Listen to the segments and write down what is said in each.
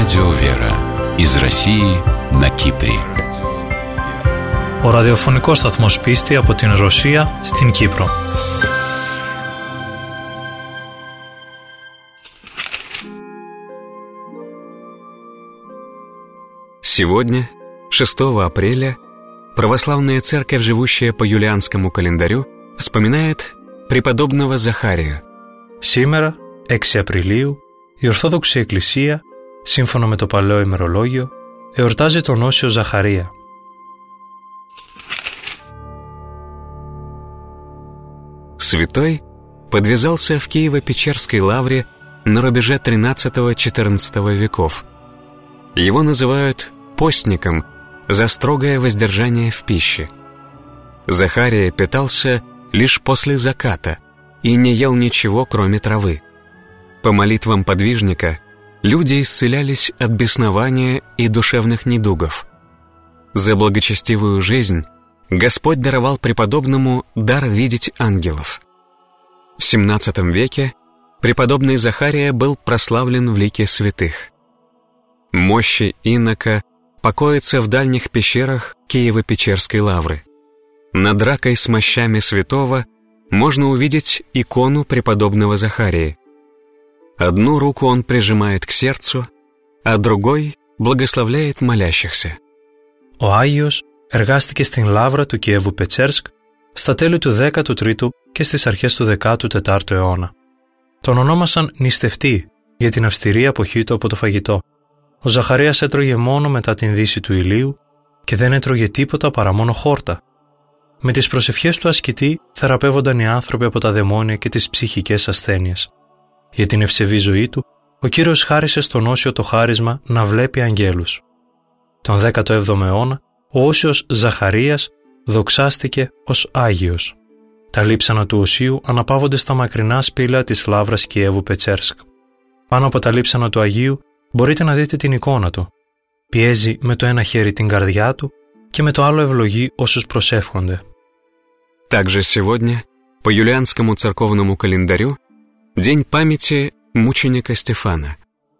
Радио Вера из России на Κύπρη. Ο ραδιοφωνικός σταθμός Πίστη από την Ρωσία στην Κύπρο. Сегодня, 6 апреля, православная церковь, живущая по юлианскому календарю, вспоминает преподобного Захарию. Σήμερα, 6 Απριλίου, η Ορθόδοξη Εκκλησία, σύμφωνα με το Παλαιό ημερολόγιο, εορτάζει τον Όσιο Ζαχαρία. Святой подвязался в Киево-Печерской лавре на рубеже XIII-XIV веков. Его называют постником за строгое воздержание в пище. Захария питался лишь после заката и не ел ничего, кроме травы. По молитвам подвижника люди исцелялись от беснования и душевных недугов. За благочестивую жизнь Господь даровал преподобному дар видеть ангелов. В XVII веке преподобный Захария был прославлен в лике святых. Мощи инока покоятся в дальних пещерах Киево-Печерской лавры. Над ракой с мощами святого можно увидеть икону преподобного Захарии. Одну руку он прижимает к сердцу, а другой благословляет молящихся. Ο Άγιος εργάστηκε στην λάβρα του Κιέβου Πετσέρσκ στα τέλη του 13ου και στις αρχές του 14ου αιώνα. Τον ονόμασαν νηστευτή για την αυστηρή αποχή του από το φαγητό. Ο Ζαχαρίας έτρωγε μόνο μετά την δύση του ηλίου και δεν έτρωγε τίποτα παρά μόνο χόρτα. Με τις προσευχές του ασκητή θεραπεύονταν οι άνθρωποι από τα δαιμόνια και τις ψυχικές ασθένειες. Για την ευσεβή ζωή του, ο Κύριος χάρισε στον Όσιο το χάρισμα να βλέπει αγγέλους. Τον 17ο αιώνα, ο Όσιος Ζαχαρίας δοξάστηκε ως Άγιος. Τα λείψανα του Οσίου αναπαύονται στα μακρινά σπήλαια της λάβρας Κιέβου Πετσέρσκ. Πάνω από τα λείψανα του Αγίου μπορείτε να δείτε την εικόνα του. Πιέζει με το ένα χέρι την καρδιά του και με το άλλο ευλογεί όσους προσεύχονται. Также сегодня, по юлианскому церковному календарю, день памяти мученика Стефана.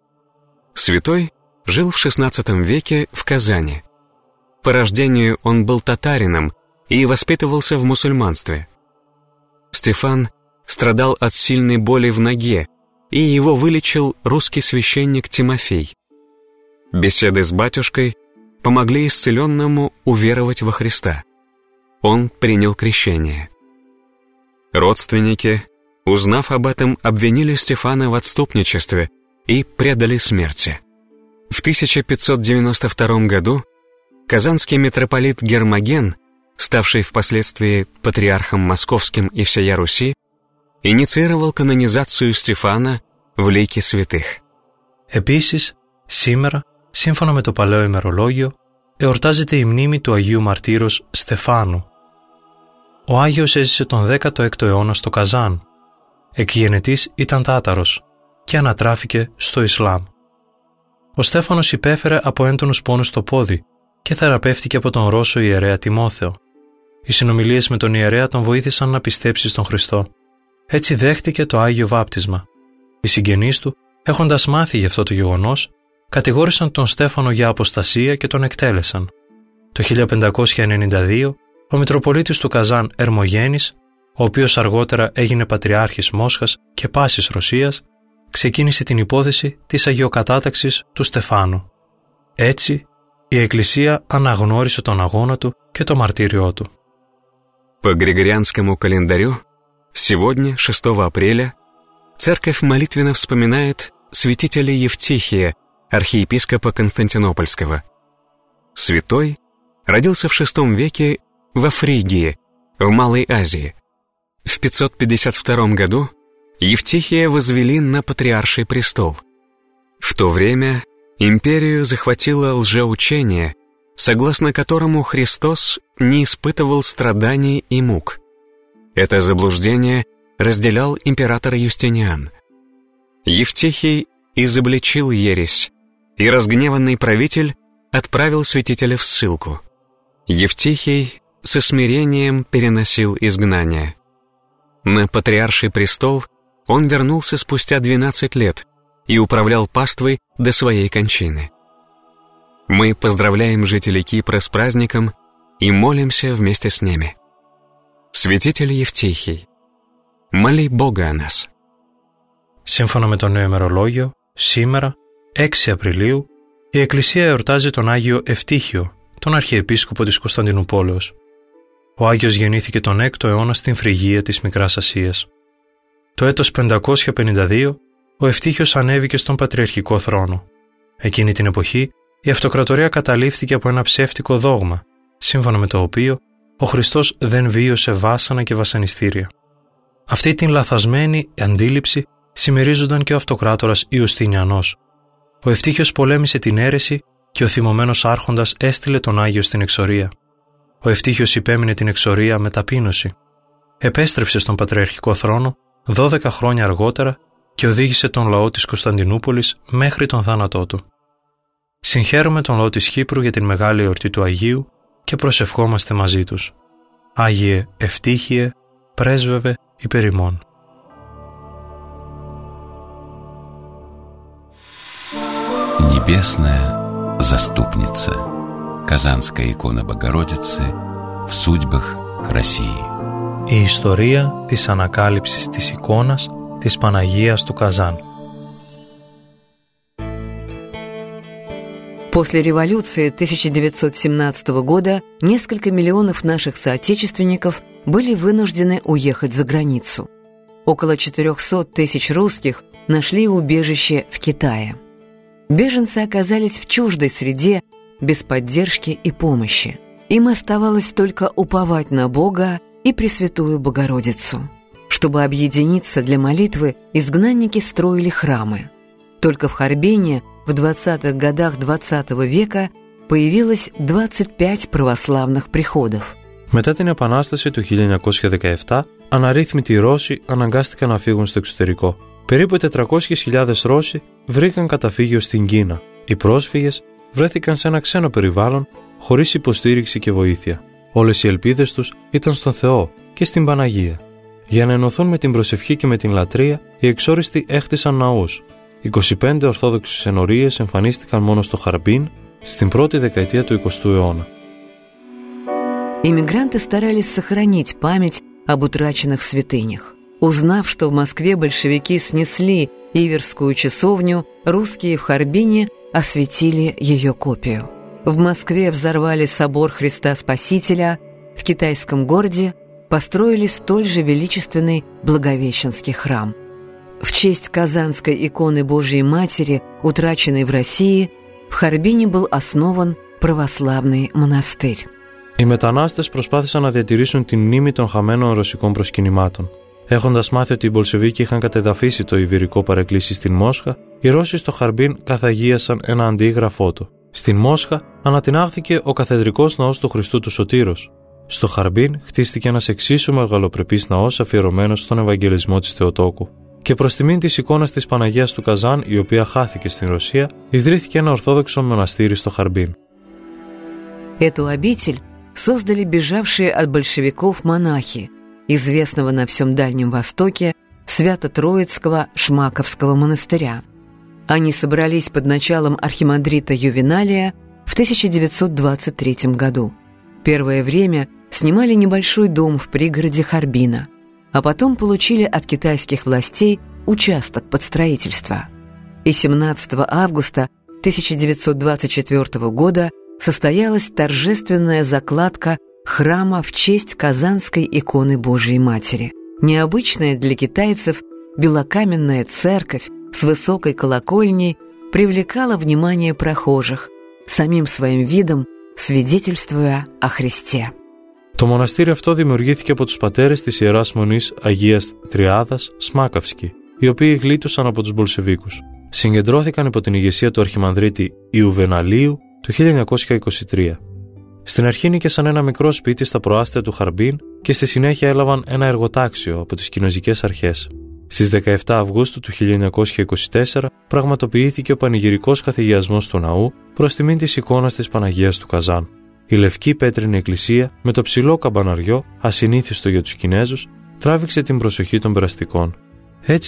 Святой жил в XVI веке в Казани. По рождению он был татарином и воспитывался в мусульманстве. Стефан страдал от сильной боли в ноге, и его вылечил русский священник Тимофей. Беседы с батюшкой помогли исцеленному уверовать во Христа. Он принял крещение. Родственники, узнав об этом, обвинили Стефана в отступничестве и предали смерти. В 1592 году казанский митрополит Гермоген, ставший впоследствии патриархом московским и всея Руси, инициировал κανονизацию Στεφάνα в λύκη святых. Επίσης, σήμερα, σύμφωνα με το Παλαιό ημερολόγιο, εορτάζεται η μνήμη του Αγίου Μαρτύρος Στεφάνου. Ο Άγιος έζησε τον 16ο αιώνα στο Καζάν. Εκγενετής ήταν Τάταρος και ανατράφηκε στο Ισλάμ. Ο Στέφανος υπέφερε από έντονους πόνους στο πόδι και θεραπεύτηκε από τον Ρώσο ιερέα Τιμόθεο. Οι συνομιλίες με τον ιερέα τον βοήθησαν να πιστέψει στον Χριστό. Έτσι δέχτηκε το Άγιο Βάπτισμα. Οι συγγενείς του, έχοντας μάθει γι' αυτό το γεγονός, κατηγόρησαν τον Στέφανο για αποστασία και τον εκτέλεσαν. Το 1592, ο Μητροπολίτης του Καζάν Ερμογένης, ο οποίος αργότερα έγινε Πατριάρχης Μόσχας και πάσης Ρωσίας, ξεκίνησε την υπόθεση της αγιοκατάταξης του Στεφάνου. Έτσι, η Εκκλησία αναγνώρισε τον αγώνα του και το μαρτύριό του. По Григорианскому календарю, сегодня, 6 апреля, церковь молитвенно вспоминает святителя Евтихия, архиепископа Константинопольского. Святой родился в VI веке во Фригии, в Малой Азии. В 552 году Евтихия возвели на патриарший престол. В то время империю захватило лжеучение, согласно которому Христос не испытывал страданий и мук. Это заблуждение разделял император Юстиниан. Евтихий изобличил ересь, и разгневанный правитель отправил святителя в ссылку. Евтихий со смирением переносил изгнание. На патриарший престол он вернулся спустя 12 лет и управлял паствой до своей кончины. Мы поздравляем жителей Кипра с праздником и молимся вместе с ними. Святитель Евтихий, моли Бога о нас. Σύμφωνα με το νέο ημερολόγιο, σήμερα, 6 Απριλίου, η Εκκλησία εορτάζει τον Άγιο Ευτύχιο, τον Αρχιεπίσκοπο της Κωνσταντινούπολεως. Ο Άγιος γεννήθηκε τον 6ο αιώνα στην Φρυγία της Μικράς Ασίας. Το έτος 552, ο Ευτύχιος ανέβηκε στον πατριαρχικό θρόνο. Εκείνη την εποχή, η αυτοκρατορία καταλήφθηκε από ένα ψεύτικο δόγμα, σύμφωνα με το οποίο ο Χριστός δεν βίωσε βάσανα και βασανιστήρια. Αυτή την λαθασμένη αντίληψη συμμερίζονταν και ο αυτοκράτορας Ιουστινιανός. Ο Ευτύχιος πολέμησε την αίρεση και ο θυμωμένος άρχοντας έστειλε τον Άγιο στην εξορία. Ο Ευτύχιος υπέμεινε την εξορία με ταπείνωση. Επέστρεψε στον πατριαρχικό θρόνο 12 χρόνια αργότερα και οδήγησε τον λαό της Κωνσταντινούπολης μέχρι τον θάνατό του. Συγχαίρουμε τον λαό της Κύπρου για την μεγάλη εορτή του Αγίου και προσευχόμαστε μαζί τους. Άγιε Ευτύχιε, πρέσβευε υπέρ ημών. Небесная заступница, Казанская икона Богородицы в судьбах России. Η ιστορία της ανακάλυψης της εικόνας της Παναγίας του Казан. После революции 1917 года несколько миллионов наших соотечественников были вынуждены уехать за границу. Около 400 тысяч русских нашли убежище в Китае. Беженцы оказались в чуждой среде, без поддержки и помощи. Им оставалось только уповать на Бога и Пресвятую Богородицу. Чтобы объединиться для молитвы, изгнанники строили храмы. Только в Харбине в 20-х годах XX века появилось 25 православных приходов. Μετά την Επανάσταση του 1917, αναρρύθμιτοι Ρώσοι αναγκάστηκαν να φύγουν στο εξωτερικό. Περίπου 400.000 Ρώσοι βρήκαν καταφύγιο στην Κίνα. Οι πρόσφυγες βρέθηκαν σε ένα ξένο περιβάλλον χωρίς υποστήριξη και βοήθεια. Όλες οι ελπίδες τους ήταν στον Θεό και στην Παναγία. Για να ενωθούν με την προσευχή και με την λατρεία, οι εξόριστοι έχτισαν ναούς. 25 ορθόδοξες ενορίες εμφανίστηκαν μόνο στο Χαρμπίν στην πρώτη δεκαετία του 20ου αιώνα. Иммигранты старались сохранить память об утраченных святынях. Узнав, что в Москве большевики снесли Иверскую часовню, русские в Харбине осветили ее копию. В Москве взорвали собор Христа Спасителя, в китайском городе построили столь же величественный Благовещенский храм. В честь Казанской иконы Божией Матери, утраченной в России, в Харбине был основан православный монастырь. Οι μετανάστες προσπάθησαν να διατηρήσουν την μνήμη των χαμένων ρωσικών προσκυνημάτων. Έχοντας μάθει ότι οι Μπολσεβίκοι είχαν κατεδαφίσει το Ιβηρικό παρεκκλήσι στην Μόσχα, οι Ρώσοι στο Χαρμπίν καθαγίασαν ένα αντίγραφό του. Στην Μόσχα ανατινάχθηκε ο καθεδρικός ναός του Χριστού του Σωτήρος. Στο Χαρμπίν χτίστηκε ένας εξίσου μεγαλοπρεπής ναός αφιερωμένος στον Ευαγγελισμό της Θεοτόκου. Και προς τιμήν της εικόνας της Παναγίας του Казан, η οποία χάθηκε στην Ρωσία, ιδρύθηκε ένα ορθόδοξο μοναστήρι στο Χαρμπίν. Эту обитель создали бежавшие от большевиков монахи, известного на всем Дальнем Востоке Свято-Троицкого Шмаковского монастыря. Они собрались под началом архимандрита Ювеналия в 1923 году. Первое время снимали небольшой дом в пригороде Харбина, а потом получили от китайских властей участок под строительство. И 17 августа 1924 года состоялась торжественная закладка храма в честь Казанской иконы Божией Матери. Необычная для китайцев белокаменная церковь с высокой колокольней привлекала внимание прохожих, самим своим видом свидетельствуя о Христе. Το μοναστήρι αυτό δημιουργήθηκε από τους πατέρες της Ιεράς Μονής Αγίας Τριάδας Σμάκαυσκη, οι οποίοι γλίτωσαν από τους Μπολσεβίκους. Συγκεντρώθηκαν υπό την ηγεσία του Αρχιμανδρίτη Ιουβεναλίου το 1923. Στην αρχή νίκησαν ένα μικρό σπίτι στα προάστια του Χαρμπίν και στη συνέχεια έλαβαν ένα εργοτάξιο από τις κινοζικές αρχές. Στις 17 Αυγούστου του 1924 πραγματοποιήθηκε ο πανηγυρικός καθηγιασμός του ναού προς τιμήν της εικόνας της Παναγίας του Казан. Η λευκή πέτρινη εκκλησία με το ψηλό καμπαναριό, ασυνήθιστο για τους Κινέζους, τράβηξε την προσοχή των περαστικών. Έτσι,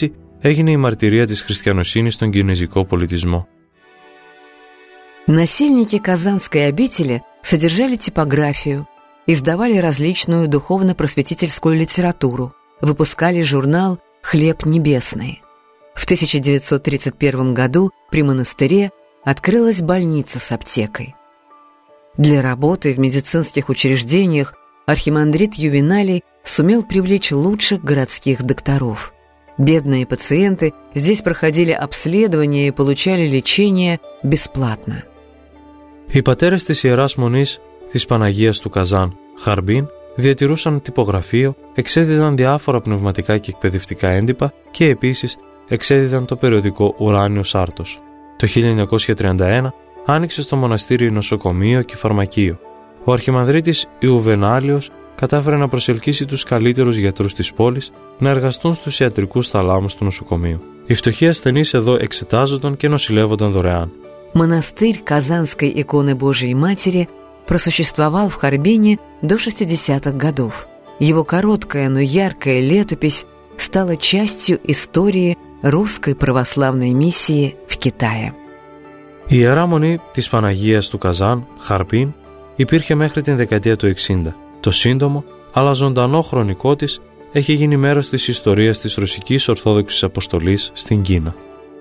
έγινε η μαρτυρία της χριστιανοσύνης στον κινεζικό πολιτισμό. Насельники Казанской обители содержали типографию, издавали различную духовно-просветительскую литературу, выпускали журнал «Хлеб небесный». В 1931 году при монастыре открылась больница с аптекой. Для работы в медицинских учреждениях архимандрит Ювеналий сумел привлечь лучших городских докторов. Бедные пациенты здесь проходили обследование и получали лечение бесплатно. Οι πατέρες της Ιεράς Μονής της Παναγίας του Καζάν, Χαρμπίν, διατηρούσαν τυπογραφείο, εξέδιδαν διάφορα πνευματικά και εκπαιδευτικά έντυπα και επίσης εξέδιδαν το περιοδικό Ουράνιος Άρτος. Το 1931 άνοιξε στο μοναστήρι νοσοκομείο και φαρμακείο. Ο αρχιμανδρίτης Ιουβενάλιος κατάφερε να προσελκύσει τους καλύτερους γιατρούς της πόλης να εργαστούν στους ιατρικούς θαλάμους του νοσοκομείου. Οι φτωχοί ασθενείς εδώ εξετάζονταν και νοσηλεύονταν δωρεάν. Монастырь Казанской иконы Божией Матери просуществовал в Харбине до 60-х годов. Его короткая, но яркая летопись стала частью истории русской православной миссии в Китае. Η Ιερά Μονή της Παναγίας του Καζάν, Χαρμπίν, υπήρχε μέχρι την δεκαετία του 60. Το σύντομο, αλλά ζωντανό χρονικό της έχει γίνει μέρος της ιστορίας της Ρωσικής Ορθόδοξης Αποστολής στην Κίνα.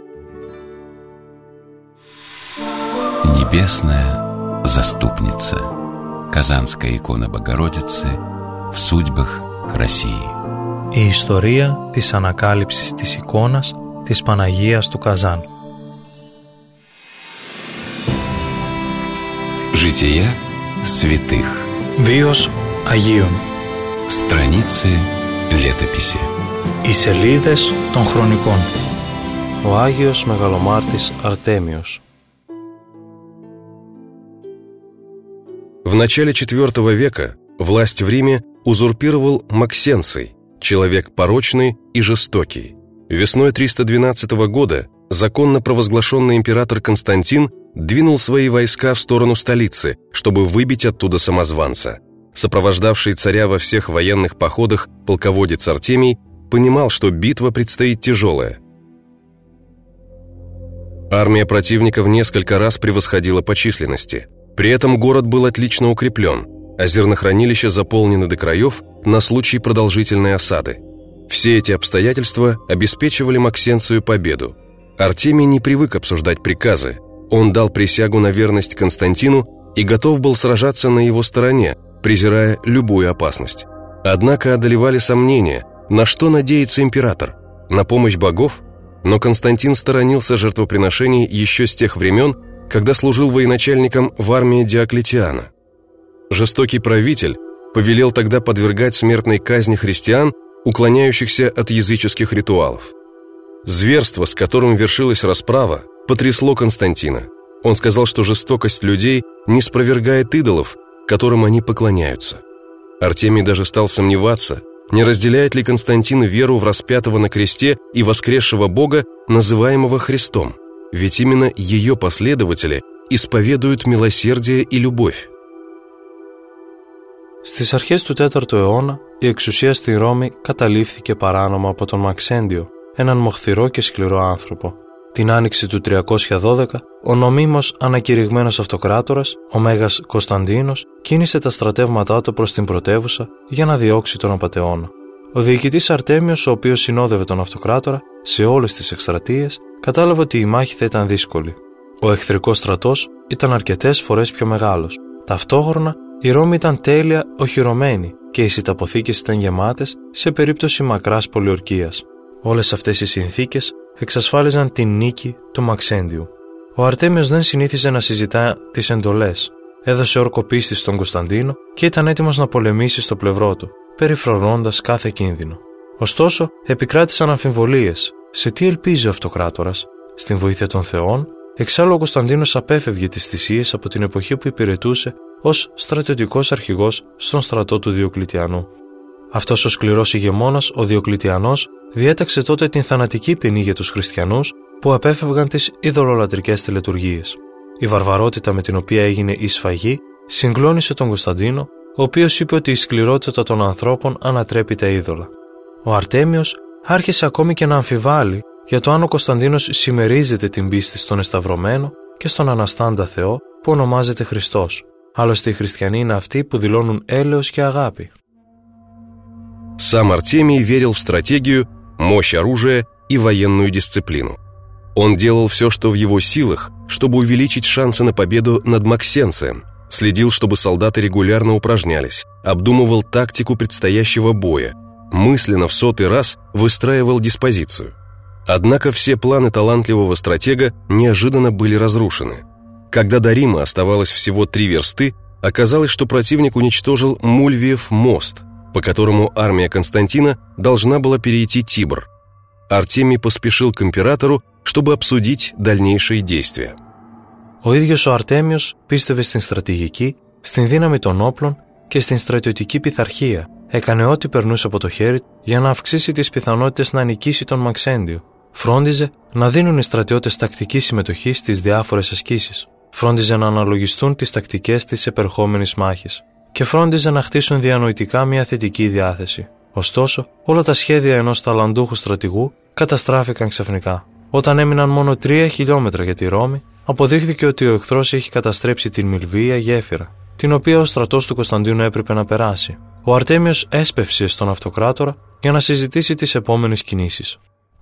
Небесная заступница. Казанская икона Богородицы в судьбах России. Η ιστορία της ανακάλυψης της εικόνας της Παναγίας του Καζάν. Жития святых. Βίος Αγίων. Страницы летописи. Οι σελίδες των χρονικών. Ο Άγιος Μεγαλομάρτης Αρτέμιος. В начале IV века власть в Риме узурпировал Максенций, человек порочный и жестокий. Весной 312 года законно провозглашенный император Константин двинул свои войска в сторону столицы, чтобы выбить оттуда самозванца. Сопровождавший царя во всех военных походах полководец Артемий понимал, что битва предстоит тяжелая. Армия противника в несколько раз превосходила по численности. При этом город был отлично укреплен, а зернохранилища заполнены до краев на случай продолжительной осады. Все эти обстоятельства обеспечивали Максенцию победу. Артемий не привык обсуждать приказы. Он дал присягу на верность Константину и готов был сражаться на его стороне, презирая любую опасность. Однако одолевали сомнения, на что надеется император? На помощь богов? Но Константин сторонился жертвоприношений еще с тех времен, когда служил военачальником в армии Диоклетиана. Жестокий правитель повелел тогда подвергать смертной казни христиан, уклоняющихся от языческих ритуалов. Зверство, с которым вершилась расправа, потрясло Константина. Он сказал, что жестокость людей не спровергает идолов, которым они поклоняются. Артемий даже стал сомневаться, не разделяет ли Константин веру в распятого на кресте и воскресшего Бога, называемого Христом. Ведь именно ее последователи исповедуют милосердие и любовь. Στις αρχές του 4ου αιώνα, η εξουσία στη Ρώμη καταλήφθηκε παράνομα από τον Μαξέντιο, έναν μοχθηρό και σκληρό άνθρωπο. Την άνοιξη του 312, ο νομίμως ανακηρυγμένος αυτοκράτορας, ο Μέγας Κωνσταντίνος, κίνησε τα στρατεύματά του προς την πρωτεύουσα για να διώξει τον απατεώνα. Ο διοικητής Αρτέμιος, ο οποίος συνόδευε τον αυτοκράτορα σε όλες τις εκστρατείες, κατάλαβε ότι η μάχη θα ήταν δύσκολη. Ο εχθρικός στρατός ήταν αρκετές φορές πιο μεγάλος. Ταυτόχρονα, η Ρώμη ήταν τέλεια οχυρωμένη και οι σιταποθήκες ήταν γεμάτες σε περίπτωση μακράς πολιορκίας. Όλες αυτές οι συνθήκες εξασφάλιζαν την νίκη του Μαξέντιου. Ο Αρτέμιος δεν συνήθιζε να συζητά τις εντολές. Έδωσε όρκο πίστης στον Κωνσταντίνο και ήταν έτοιμος να πολεμήσει στο πλευρό του, περιφρονώντας κάθε κίνδυνο. Ωστόσο, επικράτησαν αμφιβολίες. Σε τι ελπίζει ο αυτοκράτορας? Στην βοήθεια των θεών? Εξάλλου, ο Κωνσταντίνος απέφευγε τις θυσίες από την εποχή που υπηρετούσε ως στρατιωτικός αρχηγός στον στρατό του Διοκλητιανού. Αυτός ο σκληρός ηγεμόνας, ο Διοκλητιανός, διέταξε τότε την θανατική ποινή για τους χριστιανούς που απέφευγαν τις ειδωλολατρικές τελετουργίες. Η βαρβαρότητα με την οποία έγινε η σφαγή συγκλώνησε τον Κωνσταντίνο, ο οποίος είπε ότι η σκληρότητα των ανθρώπων ανατρέπει τα είδωλα. Ο Αρτέμιος άρχισε ακόμη και να αμφιβάλλει για το αν ο Κωνσταντίνος συμμερίζεται την πίστη στον εσταυρωμένο και στον Αναστάντα Θεό που ονομάζεται Χριστός. Άλλωστε οι χριστιανοί είναι αυτοί που δηλώνουν έλεος και αγάπη. Сам Артемий верил в стратегию, мощь оружия и военную дисциплину. Он делал все, что в его силах, чтобы увеличить шансы на победу над Максенцием, следил, чтобы солдаты регулярно упражнялись, обдумывал тактику предстоящего боя, мысленно в 100-й раз выстраивал диспозицию. Однако все планы талантливого стратега неожиданно были разрушены. Когда до Рима оставалось всего 3 версты, оказалось, что противник уничтожил Мульвиев мост, по которому армия Константина должна была перейти Тибр. Артемий поспешил к императору, чтобы обсудить дальнейшие действия. Ο ίδιος ο Αρτέμιος πίστευε στην στρατηγική, στην δύναμη των όπλων και στην στρατιωτική πειθαρχία. Έκανε ό,τι περνούσε από το χέρι για να αυξήσει τις πιθανότητες να νικήσει τον Μαξέντιο. Φρόντιζε να δίνουν οι στρατιώτες τακτική συμμετοχή στις διάφορες ασκήσεις. Φρόντιζε να αναλογιστούν τις τακτικές της επερχόμενης μάχης. Και φρόντιζε να χτίσουν διανοητικά μια θετική διάθεση. Ωστόσο, όλα τα σχέδια ενός ταλαντούχου στρατηγού καταστράφηκαν ξαφνικά. Όταν έμειναν μόνο 3 χιλιόμετρα για τη Ρώμη, αποδείχθηκε ότι ο εχθρός έχει καταστρέψει την Μιλβία γέφυρα, την οποία ο στρατός του Κωνσταντίνου έπρεπε να περάσει. Ο Αρτέμιος έσπευσε στον αυτοκράτορα για να συζητήσει τις επόμενες κινήσεις.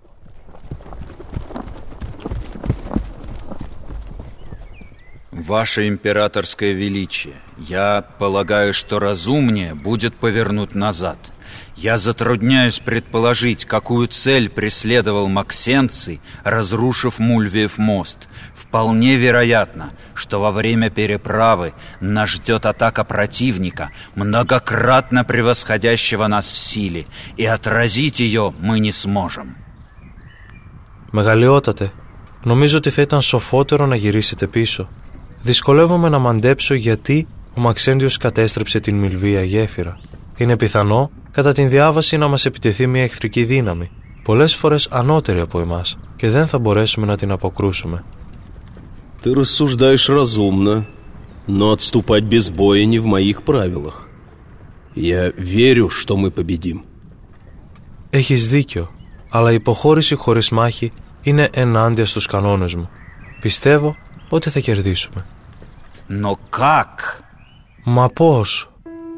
Ваше императорское величие, я полагаю, что разумнее будет повернуть назад. Я затрудняюсь предположить, какую цель преследовал Максенций, разрушив Мульвиев мост. Вполне вероятно, что во время переправы нас ждет атака противника, многократно превосходящего нас в силе, и отразить ее мы не сможем. Μεγαλειότατε, νομίζω ότι θα ήταν σοφότερο να γυρίσετε πίσω. Δυσκολεύομαι να μαντέψω γιατί ο Μαξέντιος κατέστρεψε την Μιλβία γέφυρα. Είναι πιθανό κατά την διάβαση να μας επιτεθεί μια εχθρική δύναμη, πολλές φορές ανώτερη από εμάς, και δεν θα μπορέσουμε να την αποκρούσουμε. Ты рассуждаешь разумно, но отступать без боя не в моих правилах. Я верю, что мы победим. Έχεις δίκιο, αλλά η υποχώρηση χωρίς μάχη είναι ενάντια στους κανόνες μου. Πιστεύω ότι θα κερδίσουμε. Но как? Μα πώς?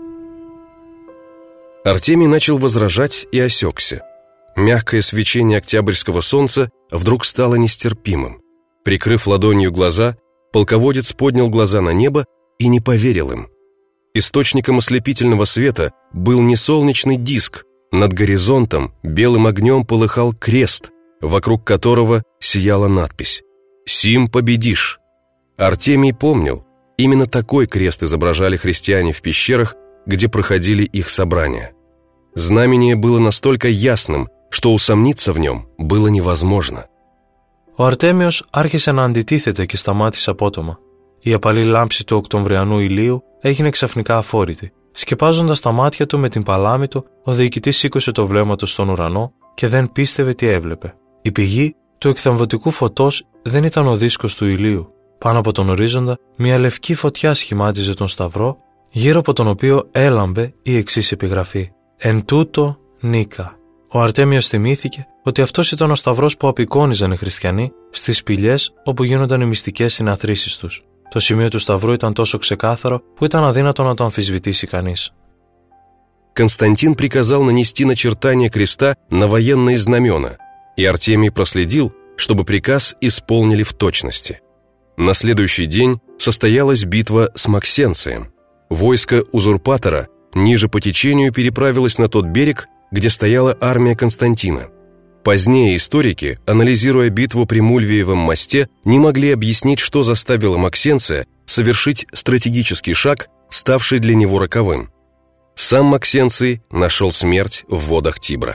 Артемий начал возражать и осекся. Мягкое свечение октябрьского солнца вдруг стало нестерпимым. Прикрыв ладонью глаза, полководец поднял глаза на небо и не поверил им. Источником ослепительного света был не солнечный диск. Над горизонтом белым огнем полыхал крест, вокруг которого сияла надпись «Сим победишь». Артемий помнил, именно такой крест изображали христиане в пещерах, где проходили их собрания. Знамение было настолько ясным, что усомниться в нем было невозможно. Ο Αρτέμιος άρχισε να αντιτίθεται και σταμάτησε απότομα. Η απαλή λάμψη του οκτωβριανού ηλίου έγινε ξαφνικά αφόρητη. Σκεπάζοντας τα μάτια του με την παλάμη του, ο διοικητής σήκωσε το βλέμμα του στον ουρανό και δεν πίστευε τι έβλεπε. Η πηγή του εκθαμβωτικού φωτός δεν ήταν ο δίσκος του ηλίου. Πάνω από τον ορίζοντα, μια λευκή φωτιά σχημάτιζε τον σταυρό, γύρω από τον οποίο έλαμπε η εξής επιγραφή: «Εν τούτο νίκα». Ο Αρτέμιος θυμήθηκε ότι αυτός ήταν ο σταυρός που απεικόνιζαν οι χριστιανοί στις σπηλιές όπου γίνονταν οι μυστικές συναθρήσεις τους. Το σημείο του σταυρού ήταν τόσο ξεκάθαρο που ήταν αδύνατο να το αμφισβητήσει κανείς. Константин приказал нанести начертание креста на военные знамена, и Артемий проследил, чтобы приказ исполнили в точности. На следующий день состоялась битва с Максенцием. Войско узурпатора ниже по течению переправилось на тот берег, где стояла армия Константина. Позднее историки, анализируя битву при Мульвиевом мосте, не могли объяснить, что заставило Максенция совершить стратегический шаг, ставший для него роковым. Сам Максенций нашел смерть в водах Тибра.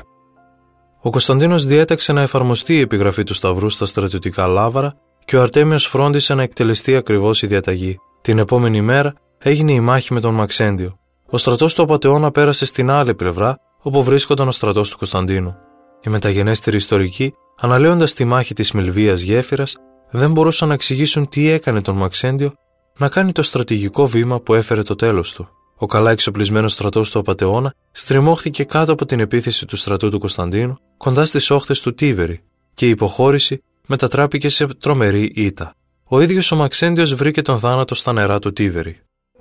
Ο Κωνσταντίνος διέταξε να εφαρμοστεί η επιγραφή του σταυρού στα στρατιωτικά λάβαρα και ο Αρτέμιος φρόντισε να εκτελεστεί ακριβώς η διαταγή. Την επόμενη μέρα έγινε η μάχη με τον Μαξέντιο. Ο στρατός του Απατεώνα πέρασε στην άλλη πλευρά, όπου βρίσκονταν ο στρατός του Κωνσταντίνου. Οι μεταγενέστεροι ιστορικοί, αναλύοντας τη μάχη της Μιλβίας γέφυρας, δεν μπορούσαν να εξηγήσουν τι έκανε τον Μαξέντιο να κάνει το στρατηγικό βήμα που έφερε το τέλος του. Ο καλά εξοπλισμένος στρατός του Απατεώνα στριμώχθηκε κάτω από την επίθεση του στρατού του Κωνσταντίνου, κοντά στις όχθες του Τίβερη. και η υποχώρηση μετατράπηκε σε τρομερή ήττα. Ο ίδιος ο Μαξέντιος βρήκε τον θάνατο στα νερά του Τίβερη.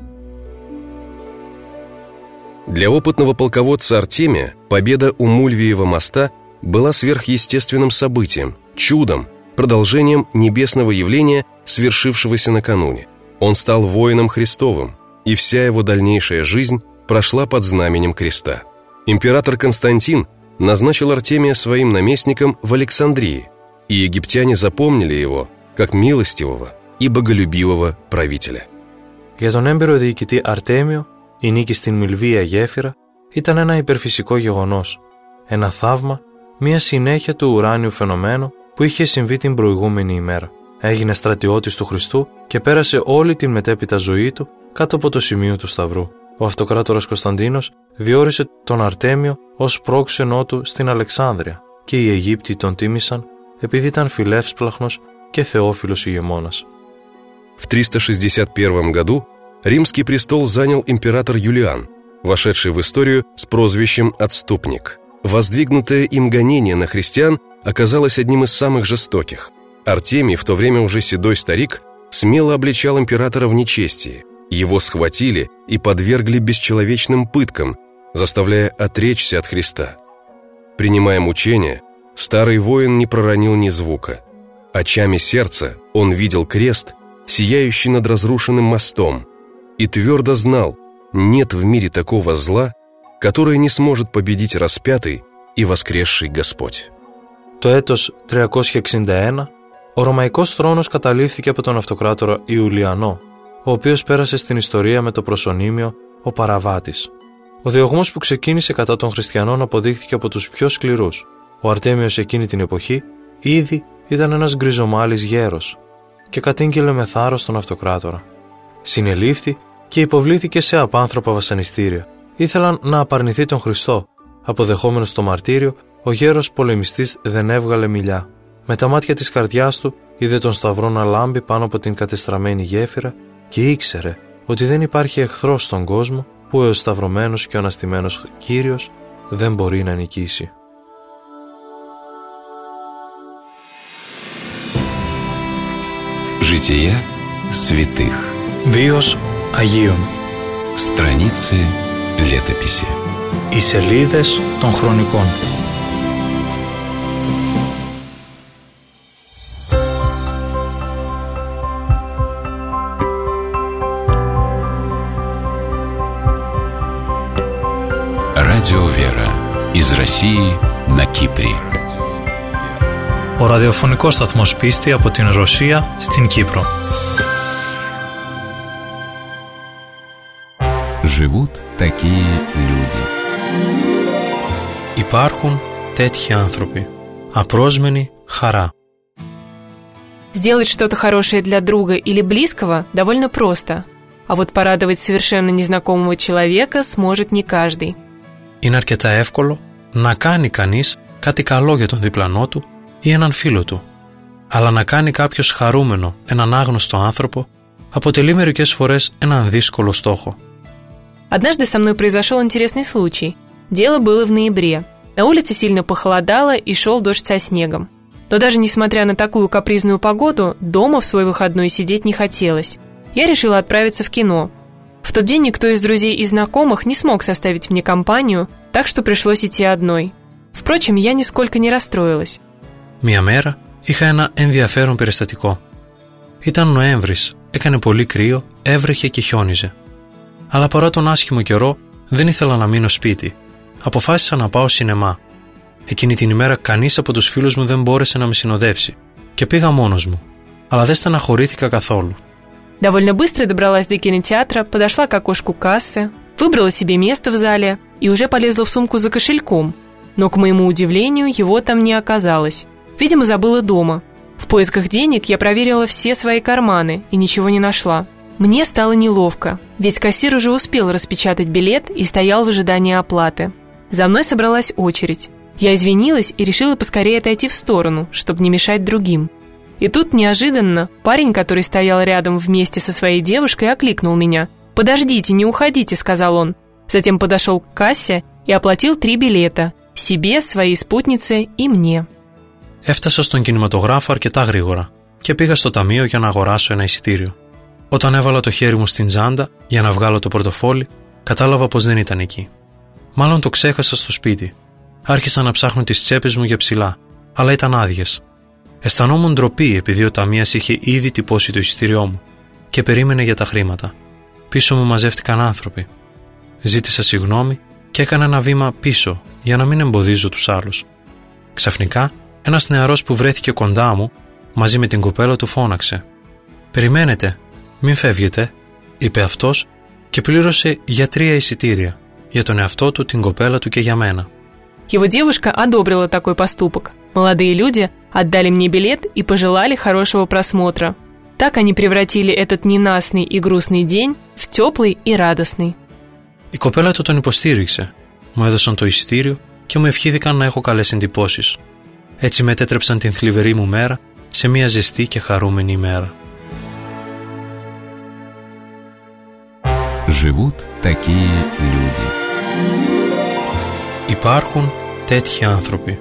Для опытного полководца Артемия победа у Мульвиева моста была сверхъестественным событием, чудом, продолжением небесного явления, свершившегося накануне. Он стал воином Христовым, и вся его дальнейшая жизнь прошла под знаменем креста. Император Константин назначил Артемия своим наместником в Александрии, и египтяне запомнили его как милостивого и боголюбивого правителя. Για τον έμπειρο διοικητή Αρτέμιο, η νίκη στην Μιλβία γέφυρα ήταν ένα υπερφυσικό γεγονός, ένα θαύμα, μια συνέχεια του ουράνιου φαινομένου που είχε συμβεί την προηγούμενη ημέρα. Έγινε στρατιώτης του Χριστού και πέρασε όλη την μετέπειτα ζωή του κάτω από το σημείο του Σταυρού. Ο αυτοκράτορας Κωνσταντίνος διόρισε τον Αρτέμιο ως πρόξενό του στην Αλεξάνδρεια και οι Αιγύπτιοι τον τίμησαν επειδή ήταν φιλεύσπλαχνος και θεόφιλος ηγεμόνας. В 361 году римский престол занял император Юлиан, вошедший в историю с прозвищем «Отступник». Воздвигнутое им гонение на христиан оказалось одним из самых жестоких. Артемий, в то время уже седой старик, смело обличал императора в нечестии. Его схватили и подвергли бесчеловечным пыткам, заставляя отречься от Христа. Принимая мучения, старый воин не проронил ни звука. Очами сердца он видел крест, сияющий над разрушенным мостом, и твердо знал, нет в мире такого зла, которое не сможет победить распятый и воскресший Господь. Το έτος 361, ο Ρωμαϊκός θρόνος καταλήφθηκε από τον αυτοκράτορα Ιουλιανό, ο οποίος πέρασε στην ιστορία με το προσωνύμιο «Ο Παραβάτης». Ο διωγμός που ξεκίνησε κατά των χριστιανών αποδείχθηκε από τους πιο σκληρούς. Ο Αρτέμιος εκείνη την εποχή ήδη ήταν ένας γκριζομάλης γέρος και κατήγγειλε με θάρρος τον αυτοκράτορα. Συνελήφθη και υποβλήθηκε σε απάνθρωπα βασανιστήρια. Ήθελαν να απαρνηθεί τον Χριστό. Αποδεχόμενος το μαρτύριο, ο γέρος πολεμιστής δεν έβγαλε μιλιά. Με τα μάτια της καρδιάς του είδε τον σταυρό να λάμπει πάνω από την κατεστραμμένη γέφυρα και ήξερε ότι δεν υπάρχει εχθρός στον κόσμο που ο σταυρωμένος και ο αναστημένος Κύριος δεν μπορεί να νικήσει. Жития святых. Βίος Αγίων. Страницы летописи. Οι σελίδες των χρονικών. Радио Вера. Из России на Кипре. Ο ραδιοφωνικός σταθμός Πίστη από την Ρωσία στην Κύπρο. Живут такие люди. Υπάρχουν τέτοιοι άνθρωποι. Απρόσμενη χαρά. Сделать что-то хорошее для друга или близкого довольно просто, а вот порадовать совершенно незнакомого человека сможет не каждый. Είναι αρκετά εύκολο να κάνει κανείς κάτι καλό για τον διπλανό του ή έναν φίλο του. Αλλά να κάνει κάποιος χαρούμενο έναν άγνωστο άνθρωπο αποτελεί μερικές φορές έναν δύσκολο στόχο. Однажды со мной произошел интересный случай. Дело было в ноябре. На улице сильно похолодало и шел дождь со снегом. Но даже несмотря на такую капризную погоду, дома в свой выходной сидеть не хотелось. Я решила отправиться в кино. В тот день никто из друзей и знакомых не смог составить мне компанию, так что пришлось идти одной. Впрочем, я нисколько не расстроилась. Μια μέρα είχα ένα ενδιαφέρον περιστατικό. Ήταν Νοέμβρης, έκανε πολύ κρύο, έβρεχε και χιόνιζε. Αλλά παρά τον άσχημο καιρό δεν ήθελα να μείνω σπίτι. Αποφάσισα να πάω σινεμά. Εκείνη την ημέρα κανείς από τους φίλους μου δεν μπόρεσε να με συνοδεύσει και πήγα μόνος μου. Αλλά δεν στεναχωρήθηκα καθόλου. Довольно быстро добралась до кинотеатра, подошла к окошку кассы, выбрала себе место в зале и уже полезла в сумку за кошельком. Но, к моему удивлению, его там не оказалось. Видимо, забыла дома. В поисках денег я проверила все свои карманы и ничего не нашла. Мне стало неловко, ведь кассир уже успел распечатать билет и стоял в ожидании оплаты. За мной собралась очередь. Я извинилась и решила поскорее отойти в сторону, чтобы не мешать другим. И тут неожиданно парень, который стоял рядом вместе со своей девушкой, окликнул меня. «Подождите, не уходите», — сказал он. Затем подошел к кассе и оплатил 3 билета. Себе, своей спутнице и мне. Έφτασα στον κινηματογράφο αρκετά γρήγορα και πήγα στο ταμείο για να αγοράσω ένα εισιτήριο. Όταν έβαλα το χέρι μου στην τσάντα για να βγάλω το πορτοφόλι, κατάλαβα πως δεν ήταν εκεί. Μάλλον το ξέχασα στο σπίτι. Άρχισα να ψάχνω τις τσέπες μου για ψηλά, αλλά ήταν άδειες. Αισθανόμουν ντροπή επειδή ο ταμείας είχε ήδη τυπώσει το εισιτήριό μου και περίμενε για τα χρήματα. Πίσω μου μαζεύτηκαν άνθρωποι. Ζήτησα συγγνώμη και έκανα ένα βήμα πίσω για να μην εμποδίζω τους άλλους. Ξαφνικά, ένας νεαρός που βρέθηκε κοντά μου, μαζί με την κοπέλα του φώναξε. «Περιμένετε, μην φεύγετε», είπε αυτός και πλήρωσε για 3 εισιτήρια, για τον εαυτό του, την κοπέλα του και για μένα. Его девушка одобрила такой поступок. Молодые люди отдали мне билет и пожелали хорошего просмотра. Так они превратили этот ненастный и грустный день в теплый и радостный. Η κοπέλα του τον υποστήριξε. Μου έδωσαν το εισιτήριο και μου ευχήθηκαν να έχω καλές εντυπώσεις. Έτσι μετέτρεψαν την θλιβερή μου μέρα σε μια ζεστή και χαρούμενη ημέρα. Живут такие люди. Υπάρχουν τέτοιοι άνθρωποι.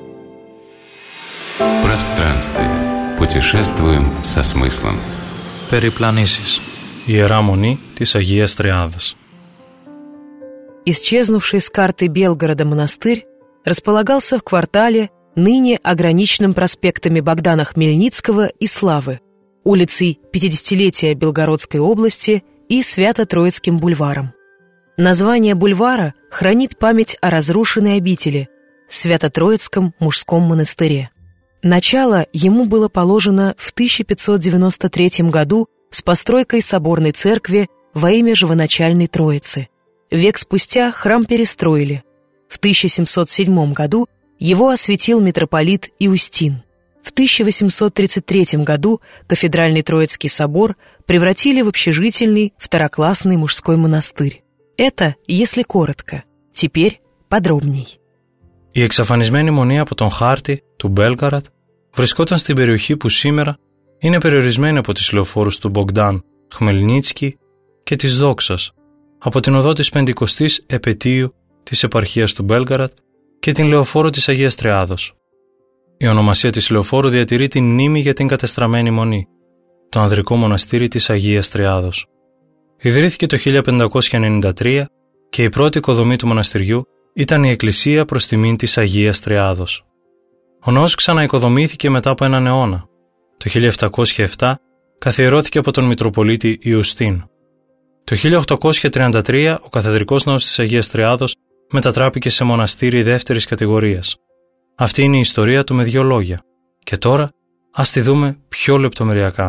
Пространствие. Путешествуем со смыслом. Περιπλανήσεις. Ιερά Μονή της Αγίας Τριάδας. Исчезнувший с карты Белгорода монастырь располагался в квартале, ныне ограниченным проспектами Богдана Хмельницкого и Славы, улицей 50-летия Белгородской области и Свято-Троицким бульваром. Название бульвара хранит память о разрушенной обители, Свято-Троицком мужском монастыре. Начало ему было положено в 1593 году с постройкой соборной церкви во имя Живоначальной Троицы. Век спустя храм перестроили. В 1707 году его осветил митрополит Иустин. В 1833 году кафедральный Троицкий собор превратили в общежительный второклассный мужской монастырь. Это, если коротко. Теперь подробней. Η εξαφανισμένη μονή από τον χάρτη του Μπέλγκαραντ βρισκόταν στην περιοχή που σήμερα είναι περιορισμένη από τις λεωφόρους του Μπογκδάν Χμελνίτσκι και της Δόξας, από την οδό της 50ης επετείου της επαρχίας του Μπέλγκαραντ και την λεωφόρο της Αγίας Τριάδος. Η ονομασία της λεωφόρου διατηρεί την μνήμη για την κατεστραμμένη μονή, το ανδρικό μοναστήρι της Αγίας Τριάδος. Ιδρύθηκε το 1593 και η πρώτη οικοδομή του μοναστηριού ήταν η εκκλησία προς τιμήν της Αγίας Τριάδος. Ο ναός ξαναοικοδομήθηκε μετά από έναν αιώνα. Το 1707 καθιερώθηκε από τον Μητροπολίτη Ιουστίν. Το 1833 ο καθεδρικός ναός της Αγίας Τριάδος μετατράπηκε σε μοναστήρι δεύτερης κατηγορίας. Αυτή είναι η ιστορία του με 2 λόγια. Και τώρα ας τη δούμε πιο λεπτομεριακά.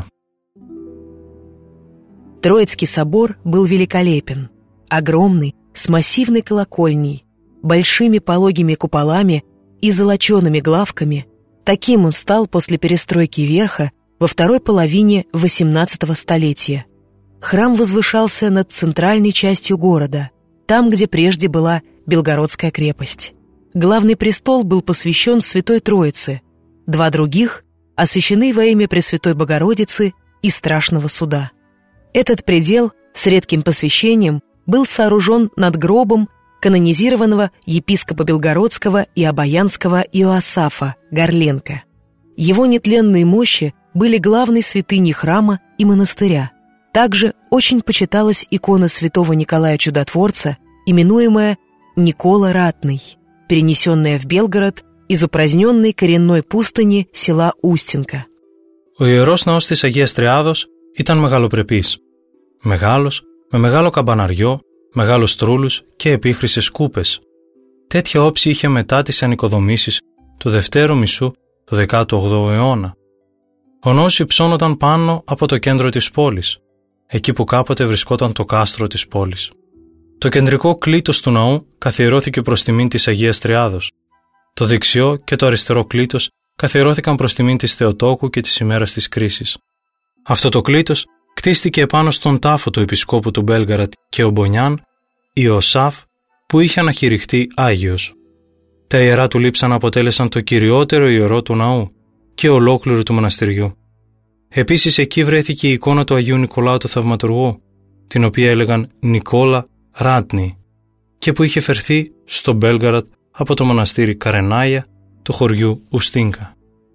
Троицкий собор был великолепен. Огромный, с массивной колокольней, большими пологими куполами и золочеными главками. Таким он стал после перестройки верха во второй половине XVIII столетия. Храм возвышался над центральной частью города, там, где прежде была Белгородская крепость. Главный престол был посвящен Святой Троице, 2 других освящены во имя Пресвятой Богородицы и Страшного Суда. Этот предел с редким посвящением был сооружен над гробом канонизированного епископа Белгородского и Обаянского Иоасафа Горленко. Его нетленные мощи были главной святыней храма и монастыря. Также очень почиталась икона святого Николая Чудотворца, именуемая Никола Ратный, перенесенная в Белгород из упраздненной коренной пустыни села Устинка. Ο Ιερός Ναός της Αγίας Τριάδος ήταν μεγαλοπρεπής. Μεγάλος, με μεγάλο καμπαναριό, μεγάλους τρούλους και επίχρησες κούπες. Τέτοια όψη είχε μετά τις ανοικοδομήσεις του δευτέρου μισού του 18ου αιώνα. Ο ναός υψώνονταν πάνω από το κέντρο της πόλης, εκεί που κάποτε βρισκόταν το κάστρο της πόλης. Το κεντρικό κλήτος του ναού καθιερώθηκε προς τιμήν της Αγίας Τριάδος. Το δεξιό και το αριστερό κλήτος καθιερώθηκαν προς τιμήν της Θεοτόκου και της ημέρας της κρίσης. Αυτό το κλήτος κτίστηκε επάνω στον τάφο του επισκόπου του Μπέλγκαραντ και Ομπονιάν, Ιωσάφ, που είχε ανακηρυχτεί Άγιος. Τα ιερά του λείψανα αποτέλεσαν το κυριότερο ιερό του ναού και ολόκληρου του μοναστηριού. Επίσης εκεί βρέθηκε η εικόνα του Αγίου Νικολάου του Θαυματουργού, την οποία έλεγαν Νικόλα Ράτνη, και που είχε φερθεί στο Μπέλγκαραντ από το μοναστήρι Καρενάια του χωριού Ουστίνκα.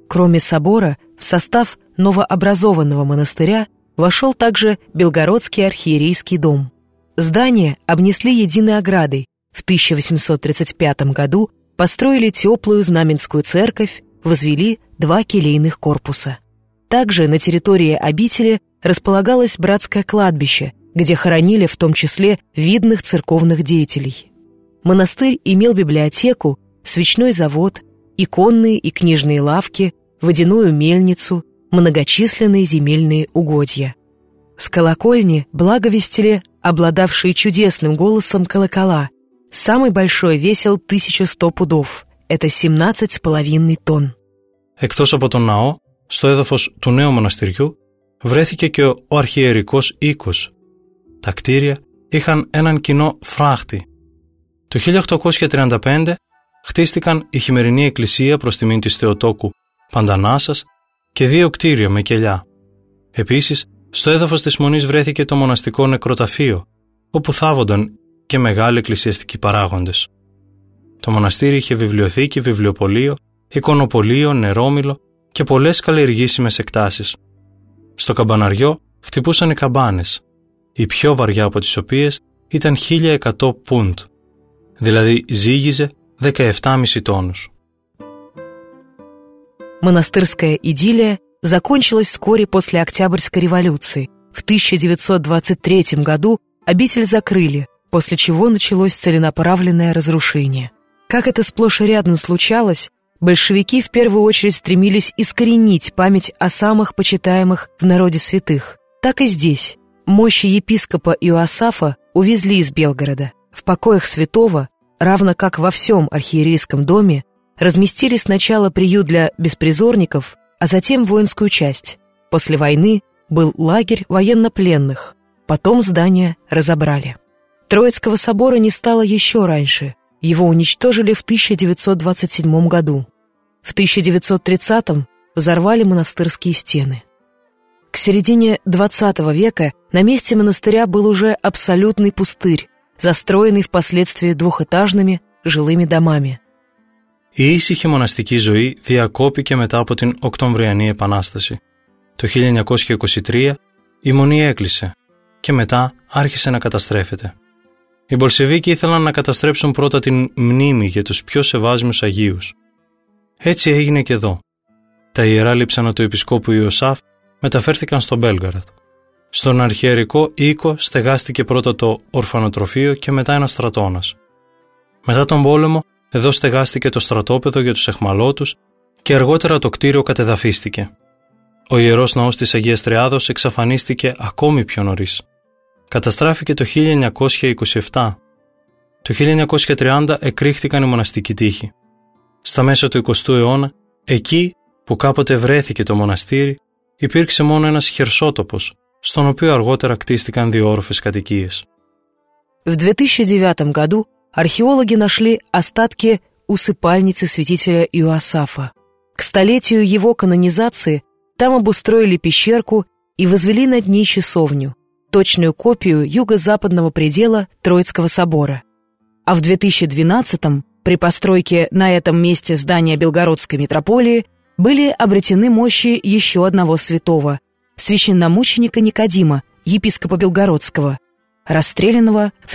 Кроме собора, в состав новообразованного монастыря вошел также Белгородский архиерейский дом. Здание обнесли единой оградой. В 1835 году построили теплую знаменскую церковь, возвели 2 келейных корпуса. Также на территории обители располагалось братское кладбище, где хоронили в том числе видных церковных деятелей. Монастырь имел библиотеку, свечной завод, иконные и книжные лавки, водяную мельницу, многочисленные земельные угодья. С колокольни благовестили обладавшие чудесным голосом колокола. Самый большой весил 1100 пудов. Это 17,5 τόν. Εκτός από τον ναό, στο έδαφος του νέου μοναστηριού βρέθηκε και ο αρχιερικός οίκος. Τα κτίρια είχαν έναν κοινό φράχτη. Το 1835 χτίστηκαν η χειμερινή εκκλησία προς τιμήν της Θεοτόκου Παντανάσας και 2 κτίρια με κελιά. Επίσης, στο έδαφος της Μονής βρέθηκε το μοναστικό νεκροταφείο, όπου θάβονταν και μεγάλοι εκκλησιαστικοί παράγοντες. Το μοναστήρι είχε βιβλιοθήκη, βιβλιοπωλείο, εικονοπωλείο, νερόμυλο και πολλές καλλιεργήσιμες εκτάσεις. Στο καμπαναριό χτυπούσαν οι καμπάνες, η πιο βαριά από τις οποίες ήταν 1100 πούντ, δηλαδή ζύγιζε 17,5 τόνους. Монастырская идиллия закончилась вскоре после Октябрьской революции. В 1923 году обитель закрыли, после чего началось целенаправленное разрушение. Как это сплошь и рядом случалось, большевики в первую очередь стремились искоренить память о самых почитаемых в народе святых. Так и здесь. Мощи епископа Иоасафа увезли из Белгорода. В покоях святого, равно как во всем архиерейском доме, разместили сначала приют для беспризорников, а затем воинскую часть. После войны был лагерь военнопленных. Потом здание разобрали. Троицкого собора не стало еще раньше. Его уничтожили в 1927 году. В 1930-м взорвали монастырские стены. К середине XX века на месте монастыря был уже абсолютный пустырь, застроенный впоследствии двухэтажными жилыми домами. Η ήσυχη μοναστική ζωή διακόπηκε μετά από την Οκτωβριανή Επανάσταση. Το 1923 η Μονή έκλεισε και μετά άρχισε να καταστρέφεται. Οι Μπολσεβίκοι ήθελαν να καταστρέψουν πρώτα την μνήμη για τους πιο σεβάσμιους Αγίους. Έτσι έγινε και εδώ. Τα ιερά λείψανα του Επισκόπου Ιωσάφ μεταφέρθηκαν στο Μπέλγκαραντ. Στον αρχιερικό οίκο στεγάστηκε πρώτα το ορφανοτροφείο και μετά ένας στρατώνας. Μετά τον πόλεμο, εδώ στεγάστηκε το στρατόπεδο για τους εχμαλώτους και αργότερα το κτίριο κατεδαφίστηκε. Ο Ιερός Ναός της Αγίας Τριάδος εξαφανίστηκε ακόμη πιο νωρίς. Καταστράφηκε το 1927. Το 1930 εκρήχθηκαν οι μοναστικοί τείχοι. Στα μέσα του 20ου αιώνα, εκεί που κάποτε βρέθηκε το μοναστήρι, υπήρξε μόνο ένας χερσότοπος, στον οποίο αργότερα κτίστηκαν διόροφες κατοικίες. В 2009 году археологи нашли остатки усыпальницы святителя Иоасафа. К столетию его канонизации там обустроили пещерку и возвели над ней часовню, точную копию юго-западного предела Троицкого собора. А в 2012-м при постройке на этом месте здания Белгородской митрополии были обретены мощи еще одного святого, священномученика Никодима, епископа Белгородского, расстрелянного в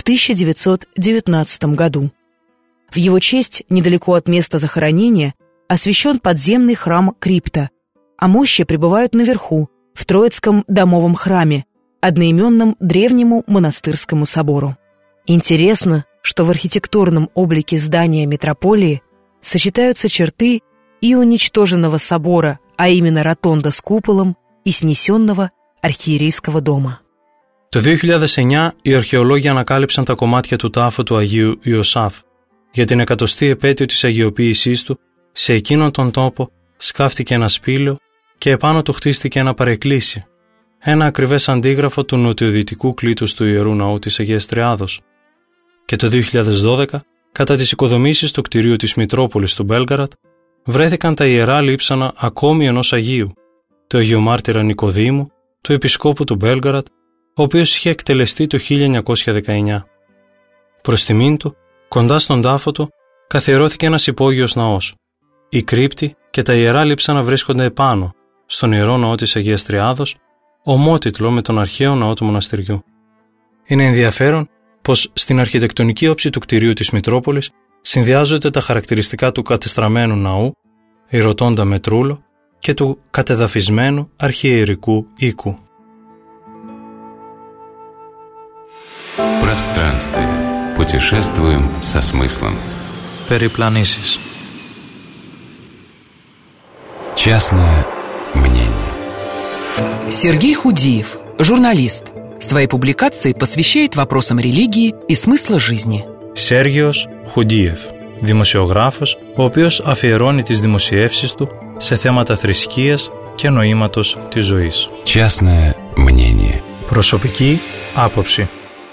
1919 году. В его честь, недалеко от места захоронения, освящен подземный храм Крипта, а мощи пребывают наверху, в Троицком домовом храме, одноименном древнему монастырскому собору. Интересно, что в архитектурном облике здания митрополии сочетаются черты и уничтоженного собора, а именно ротонда с куполом, и снесенного αρχιερейского дома. Το 2009 οι αρχαιολόγοι ανακάλυψαν τα κομμάτια του τάφου του Αγίου Ιωσάφ. Για την 100η επέτειο της αγιοποίησής του, σε εκείνον τον τόπο σκάφτηκε ένα σπήλαιο και επάνω του χτίστηκε ένα παρεκκλήσι, ένα ακριβές αντίγραφο του νοτιοδυτικού κλήτους του Ιερού Ναού της Αγίας Τριάδος. Και το 2012, κατά τις οικοδομήσεις του κτηρίου της Μητρόπολης του Μπέλγκαραντ, βρέθηκαν τα ιερά λείψανα ακόμη ενός Αγίου, του Αγιομάρτυρα Νικοδήμου, του Επισκόπου του Μπέλγκαραντ, ο οποίος είχε εκτελεστεί το 1919. Προς τιμήν του, κοντά στον τάφο του, καθιερώθηκε ένας υπόγειος ναός. η κρύπτη και τα ιερά λείψανα βρίσκονται επάνω, στον ιερό ναό της Αγίας Τριάδος, ομότιτλο με τον αρχαίο ναό του μοναστηριού. Είναι ενδιαφέρον πως στην αρχιτεκτονική όψη του κτηρίου της Μητρόπολης συνδυάζονται τα χαρακτηριστικά του κατεστραμμένου ναού, η ροτόντα με τρούλο, και του κατεδαφισμένου αρχιερικού οίκου. Пространствие. Путешествуем со смыслом. Περιπλανήσεις. Частное мнение. Сергей Худиев, журналист. Свои публикации посвящает вопросам религии и смысла жизни. Σέργιος Χουντίεφ, δημοσιογράφος, ο οποίος αφιερώνει τις δημοσιεύσεις του σε θέματα θρησκείας και νοήματος της ζωής. Частное мнение. Προσωπική άποψη.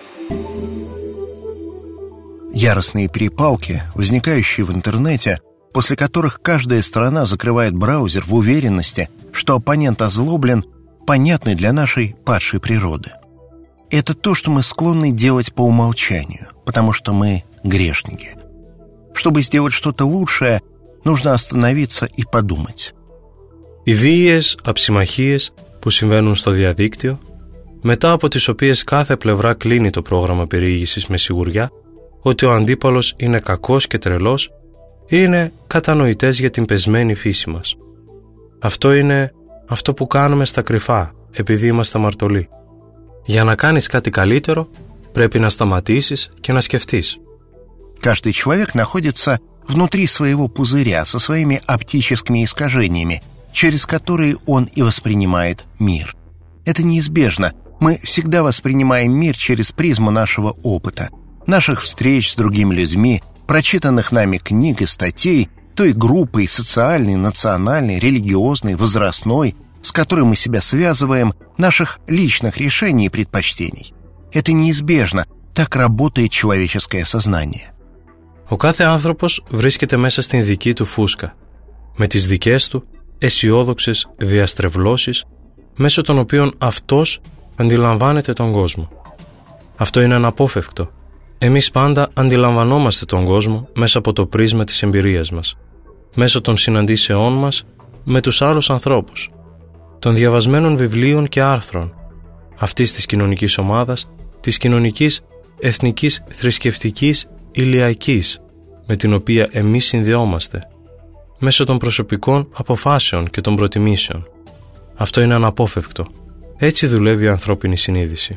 Яростные перепалки, возникающие в интернете, после которых каждая страна закрывает браузер в уверенности, что оппонент озлоблен, понятны для нашей падшей природы. Это то, что мы склонны делать по умолчанию, потому что мы грешники. Чтобы сделать что-то лучшее, нужно остановиться и подумать. Οι βίαιες αψιμαχίες που συμβαίνουν στο διαδίκτυο, μετά από τις οποίες κάθε πλευρά κλείνει το πρόγραμμα περιήγησης με σιγουριά ότι ο αντίπαλος είναι κακός και τρελός, είναι κατανοητές για την πεσμένη φύση μας. Αυτό είναι αυτό που κάνουμε στα κρυφά, επειδή είμαστε αμαρτωλοί. Για να κάνεις κάτι καλύτερο, πρέπει να σταματήσεις και να σκεφτείς. Каждый человек находится внутри своего пузыря со своими оптическими искажениями, через которые он и воспринимает мир. Это неизбежно. Мы всегда воспринимаем мир через призму нашего опыта, наших встреч с другими людьми, прочитанных нами книг и статей, той группой социальной, национальной, религиозной, возрастной, с которой мы себя связываем, наших личных решений и предпочтений. Это неизбежно. Так работает человеческое сознание. Ο κάθε άνθρωπος βρίσκεται μέσα στην δική του φούσκα, με τις δικές του αισιόδοξες διαστρεβλώσεις, μέσω των οποίων αυτός αντιλαμβάνεται τον κόσμο. Αυτό είναι αναπόφευκτο. Εμείς πάντα αντιλαμβανόμαστε τον κόσμο μέσα από το πρίσμα της εμπειρίας μας, μέσω των συναντήσεών μας με τους άλλους ανθρώπους, των διαβασμένων βιβλίων και άρθρων, αυτής της κοινωνικής ομάδας, της κοινωνικής, εθνικής, θρησκευτικής, ηλιακής, με την οποία εμείς συνδεόμαστε, μέσω των προσωπικών αποφάσεων και των προτιμήσεων. Αυτό είναι αναπόφευκτο. Έτσι δουλεύει η ανθρώπινη συνείδηση.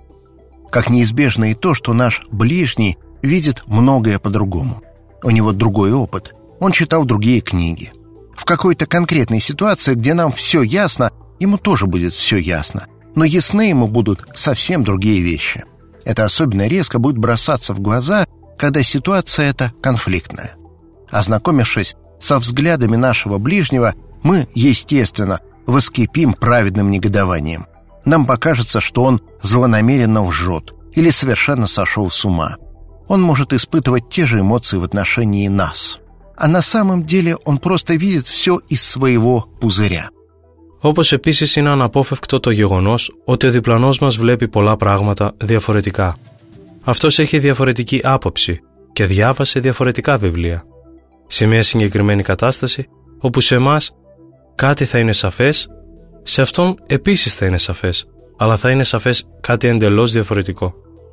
Как неизбежно и то, что наш ближний видит многое по-другому. У него другой опыт. Он читал другие книги. В какой-то конкретной ситуации, где нам все ясно, ему тоже будет все ясно. Но ясны ему будут совсем другие вещи. Это особенно резко будет бросаться в глаза, когда ситуация эта конфликтная. Ознакомившись со взглядами нашего ближнего, мы, естественно, воскипим праведным негодованием. Нам покажется, что он злонамеренно лжет или совершенно сошел с ума. Он может испытывать те же эмоции в отношении нас. А на самом деле он просто видит все из своего пузыря. Όπως επίσης είναι αναπόφευκτο το γεγονός ότι ο διπλανός μας βλέπει πολλά πράγματα διαφορετικά. Αυτός έχει διαφορετική άποψη και διάβασε διαφορετικά βιβλία. Σε μια συγκεκριμένη κατάσταση, όπου σε εμάς κάτι θα είναι σαφές, σε αυτόν επίσης θα είναι σαφές, αλλά θα είναι σαφές κάτι εντελώς διαφορετικό.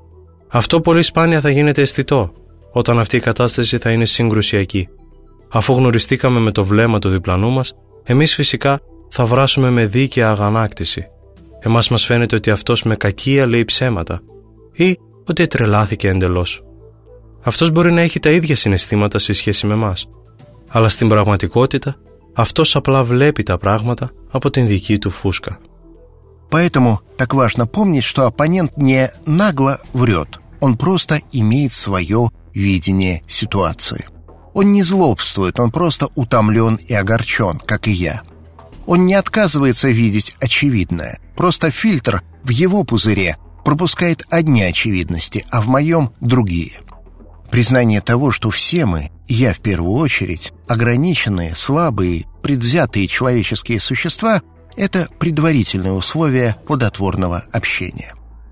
Αυτό πολύ σπάνια θα γίνεται αισθητό, όταν αυτή η κατάσταση θα είναι συγκρουσιακή. Αφού γνωριστήκαμε με το βλέμμα του διπλανού μας, εμείς φυσικά θα βράσουμε με δίκαια αγανάκτηση. Εμάς μας φαίνεται ότι αυτός με κακία λέει ψέματα ή ότι τρελάθηκε εντελώς. Αυτός μπορεί να έχει τα ίδια συναισθήματα σε σχέση με εμάς, αλλά στην πραγματικότητα αυτός απλά βλέπει τα πράγματα από την δική του φούσκα. Поэтому так важно помнить, что оппонент не нагло врет. Он просто имеет свое видение ситуации. Он не злобствует, он просто утомлен и огорчен, как и я. Он не отказывается видеть очевидное. Просто фильтр в его пузыре пропускает одни очевидности, а в моем — другие. Признание того, что все мы, я в первую очередь, ограниченные, слабые, предвзятые человеческие существа — это предварительное условие плодотворного общения.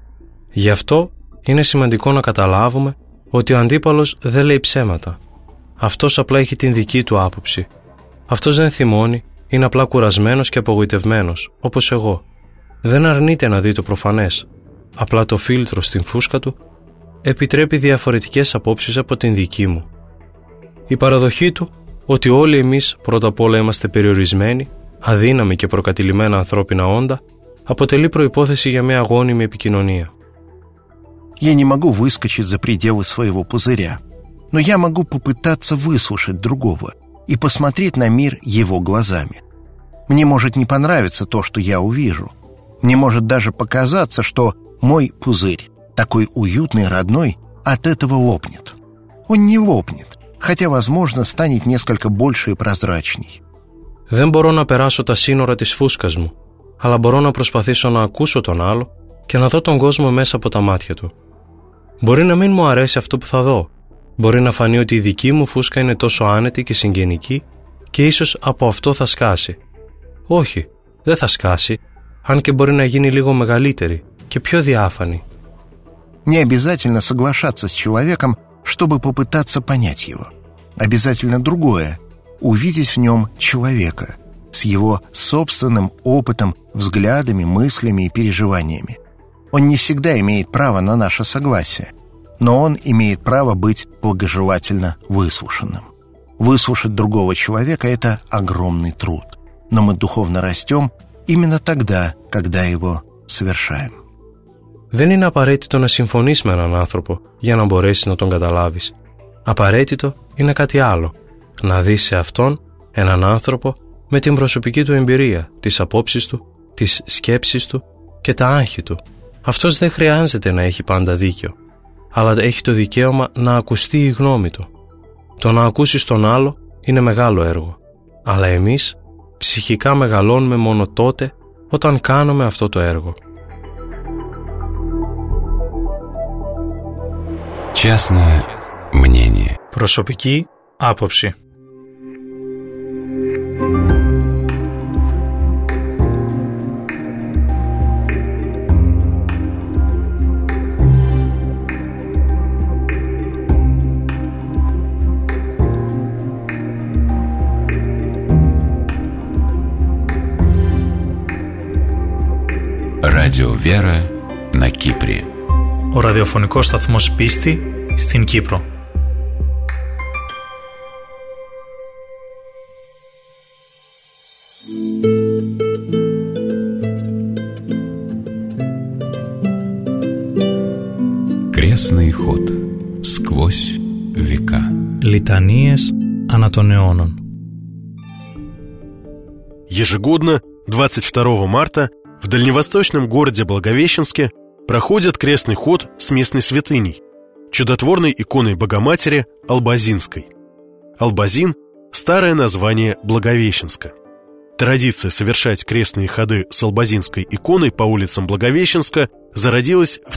Γι' αυτό είναι σημαντικό να καταλάβουμε ότι ο αντίπαλος δεν λέει ψέματα. Αυτός απλά έχει την δική του άποψη Αυτός δεν θυμώνει, είναι απλά κουρασμένος και απογοητευμένος, όπως εγώ. Δεν αρνείται να δει το προφανές. Απλά το φίλτρο στην φούσκα του επιτρέπει διαφορετικές απόψεις από την δική μου. Η παραδοχή του ότι όλοι εμείς πρώτα απ' όλα είμαστε περιορισμένοι, αδύναμοι και προκατηλημένα ανθρώπινα όντα, αποτελεί προϋπόθεση για μια αγώνιμη επικοινωνία. Я не могу выскочить за пределы своего пузыря, но я могу попытаться выслушать другого и посмотреть на мир его глазами. Мне может не понравиться то, что я увижу. Мне может даже показаться, что мой пузырь, такой уютный, родной, от этого лопнет. Он не лопнет, хотя, возможно, станет несколько больше и прозрачней. Δεν μπορώ να περάσω τα σύνορα της φούσκας μου, αλλά μπορώ να προσπαθήσω να ακούσω τον άλλο και να δω τον κόσμο μέσα από τα μάτια του. Μπορεί να μην μου αρέσει αυτό που θα δω. Μπορεί να φανεί ότι η δική μου φούσκα είναι τόσο άνετη και συγγενική και ίσως από αυτό θα σκάσει. Όχι, δεν θα σκάσει, αν και μπορεί να γίνει λίγο μεγαλύτερη και πιο διάφανη. Не обязательно соглашаться с человеком, чтобы попытаться понять его. Обязательно другое — увидеть в нем человека, с его собственным опытом, взглядами, мыслями и переживаниями. Он не всегда имеет право на наше согласие, но он имеет право быть благожелательно выслушанным. Выслушать другого человека — это огромный труд, но мы духовно растем именно тогда, когда его совершаем. Δεν είναι απαραίτητο να συμφωνείς με έναν άνθρωπο για να μπορέσεις να τον καταλάβεις. Απαραίτητο είναι κάτι άλλο. Να δεις σε αυτόν έναν άνθρωπο με την προσωπική του εμπειρία, τις απόψεις του, τις σκέψεις του και τα άγχη του. Αυτός δεν χρειάζεται να έχει πάντα δίκιο, αλλά έχει το δικαίωμα να ακουστεί η γνώμη του. Το να ακούσεις τον άλλο είναι μεγάλο έργο, αλλά εμείς ψυχικά μεγαλώνουμε μόνο τότε όταν κάνουμε αυτό το έργο. Частное мнение. Προσωπική άποψη. Радио Вера на Кипре. Ο ραδιοφωνικός σταθμός Πίστη στην Κύπρο. Крестный ход сквозь века. Λιτανίες ανά των αιώνων. Ежегодно, 22 марта, в дальневосточном городе Благовещенске проходит крестный ход с местной святыней, чудотворной иконой Богоматери Албазинской. Албазин – старое название Благовещенска. Традиция совершать крестные ходы с Албазинской иконой по улицам Благовещенска зародилась в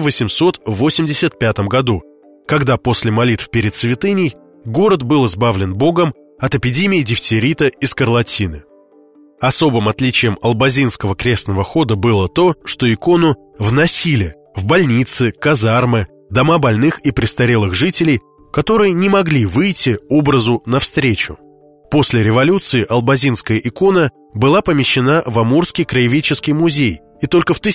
1885 году, когда после молитв перед святыней город был избавлен Богом от эпидемии дифтерита и скарлатины. Особым отличием албазинского крестного хода было то, что икону вносили в больницы, казармы, дома больных и престарелых жителей, которые не могли выйти образу навстречу. После революции албазинская икона была помещена в Амурский краеведческий музей и только в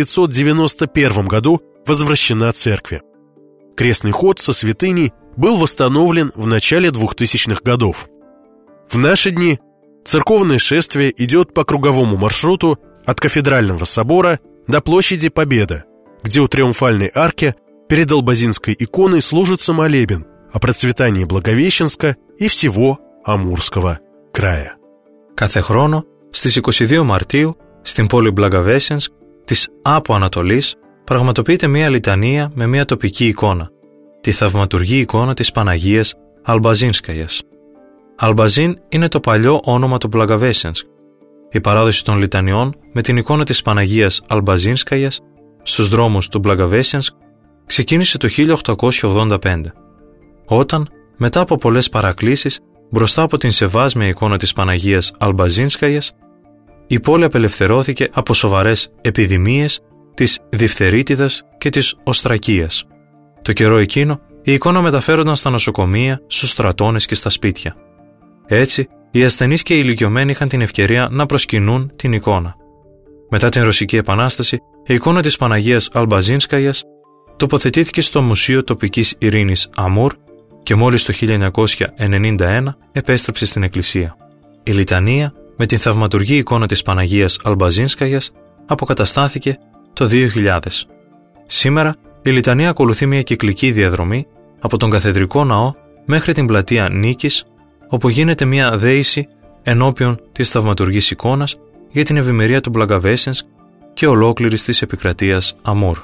1991 году возвращена церкви. Крестный ход со святыней был восстановлен в начале 2000-х годов. В наши дни церковное шествие идет по круговому маршруту от Кафедрального собора до площади Победы, где у Триумфальной арки перед Албазинской иконой служится молебен о процветании Благовещенска и всего Αμούρского κρая. Κάθε χρόνο, στις 22 Μαρτίου, στην πόλη Μπλαγκαβέσενσκ της Άπο Ανατολής, πραγματοποιείται μια λιτανία με μια τοπική εικόνα, τη θαυματουργή εικόνα της Παναγίας Αλμπαζίνσκαγιας. Αλμπαζίν είναι το παλιό όνομα του Μπλαγκαβέσενσκ. Η παράδοση των λιτανιών με την εικόνα της Παναγίας Αλμπαζίνσκαγιας στους δρόμους του Μπλαγκαβέσενσκ ξεκίνησε το 1885, όταν, μετά από πολλές παρακλήσεις, μπροστά από την σεβάσμια εικόνα της Παναγίας Αλμπαζίνσκαγιας, η πόλη απελευθερώθηκε από σοβαρές επιδημίες της διφθερίτιδας και της οστρακίας. Το καιρό εκείνο, η εικόνα μεταφέρονταν στα νοσοκομεία, στους στρατώνες και στα σπίτια. Έτσι, οι ασθενείς και οι ηλικιωμένοι είχαν την ευκαιρία να προσκυνούν την εικόνα. Μετά την Ρωσική Επανάσταση, η εικόνα της Παναγίας Αλμπαζίνσκαγιας τοποθετήθηκε στο Μουσείο Τοπικής Ειρήνης Αμούρ και μόλις το 1991 επέστρεψε στην εκκλησία. Η λιτανία με την θαυματουργή εικόνα της Παναγίας Αλμπαζίνσκαγιας αποκαταστάθηκε το 2000. Σήμερα η λιτανία ακολουθεί μια κυκλική διαδρομή από τον Καθεδρικό Ναό μέχρι την πλατεία Νίκης, όπου γίνεται μια δέηση ενώπιον της θαυματουργής εικόνας για την ευημερία του Μπλαγκαβέσινσκ και ολόκληρης της επικρατείας Αμούρ.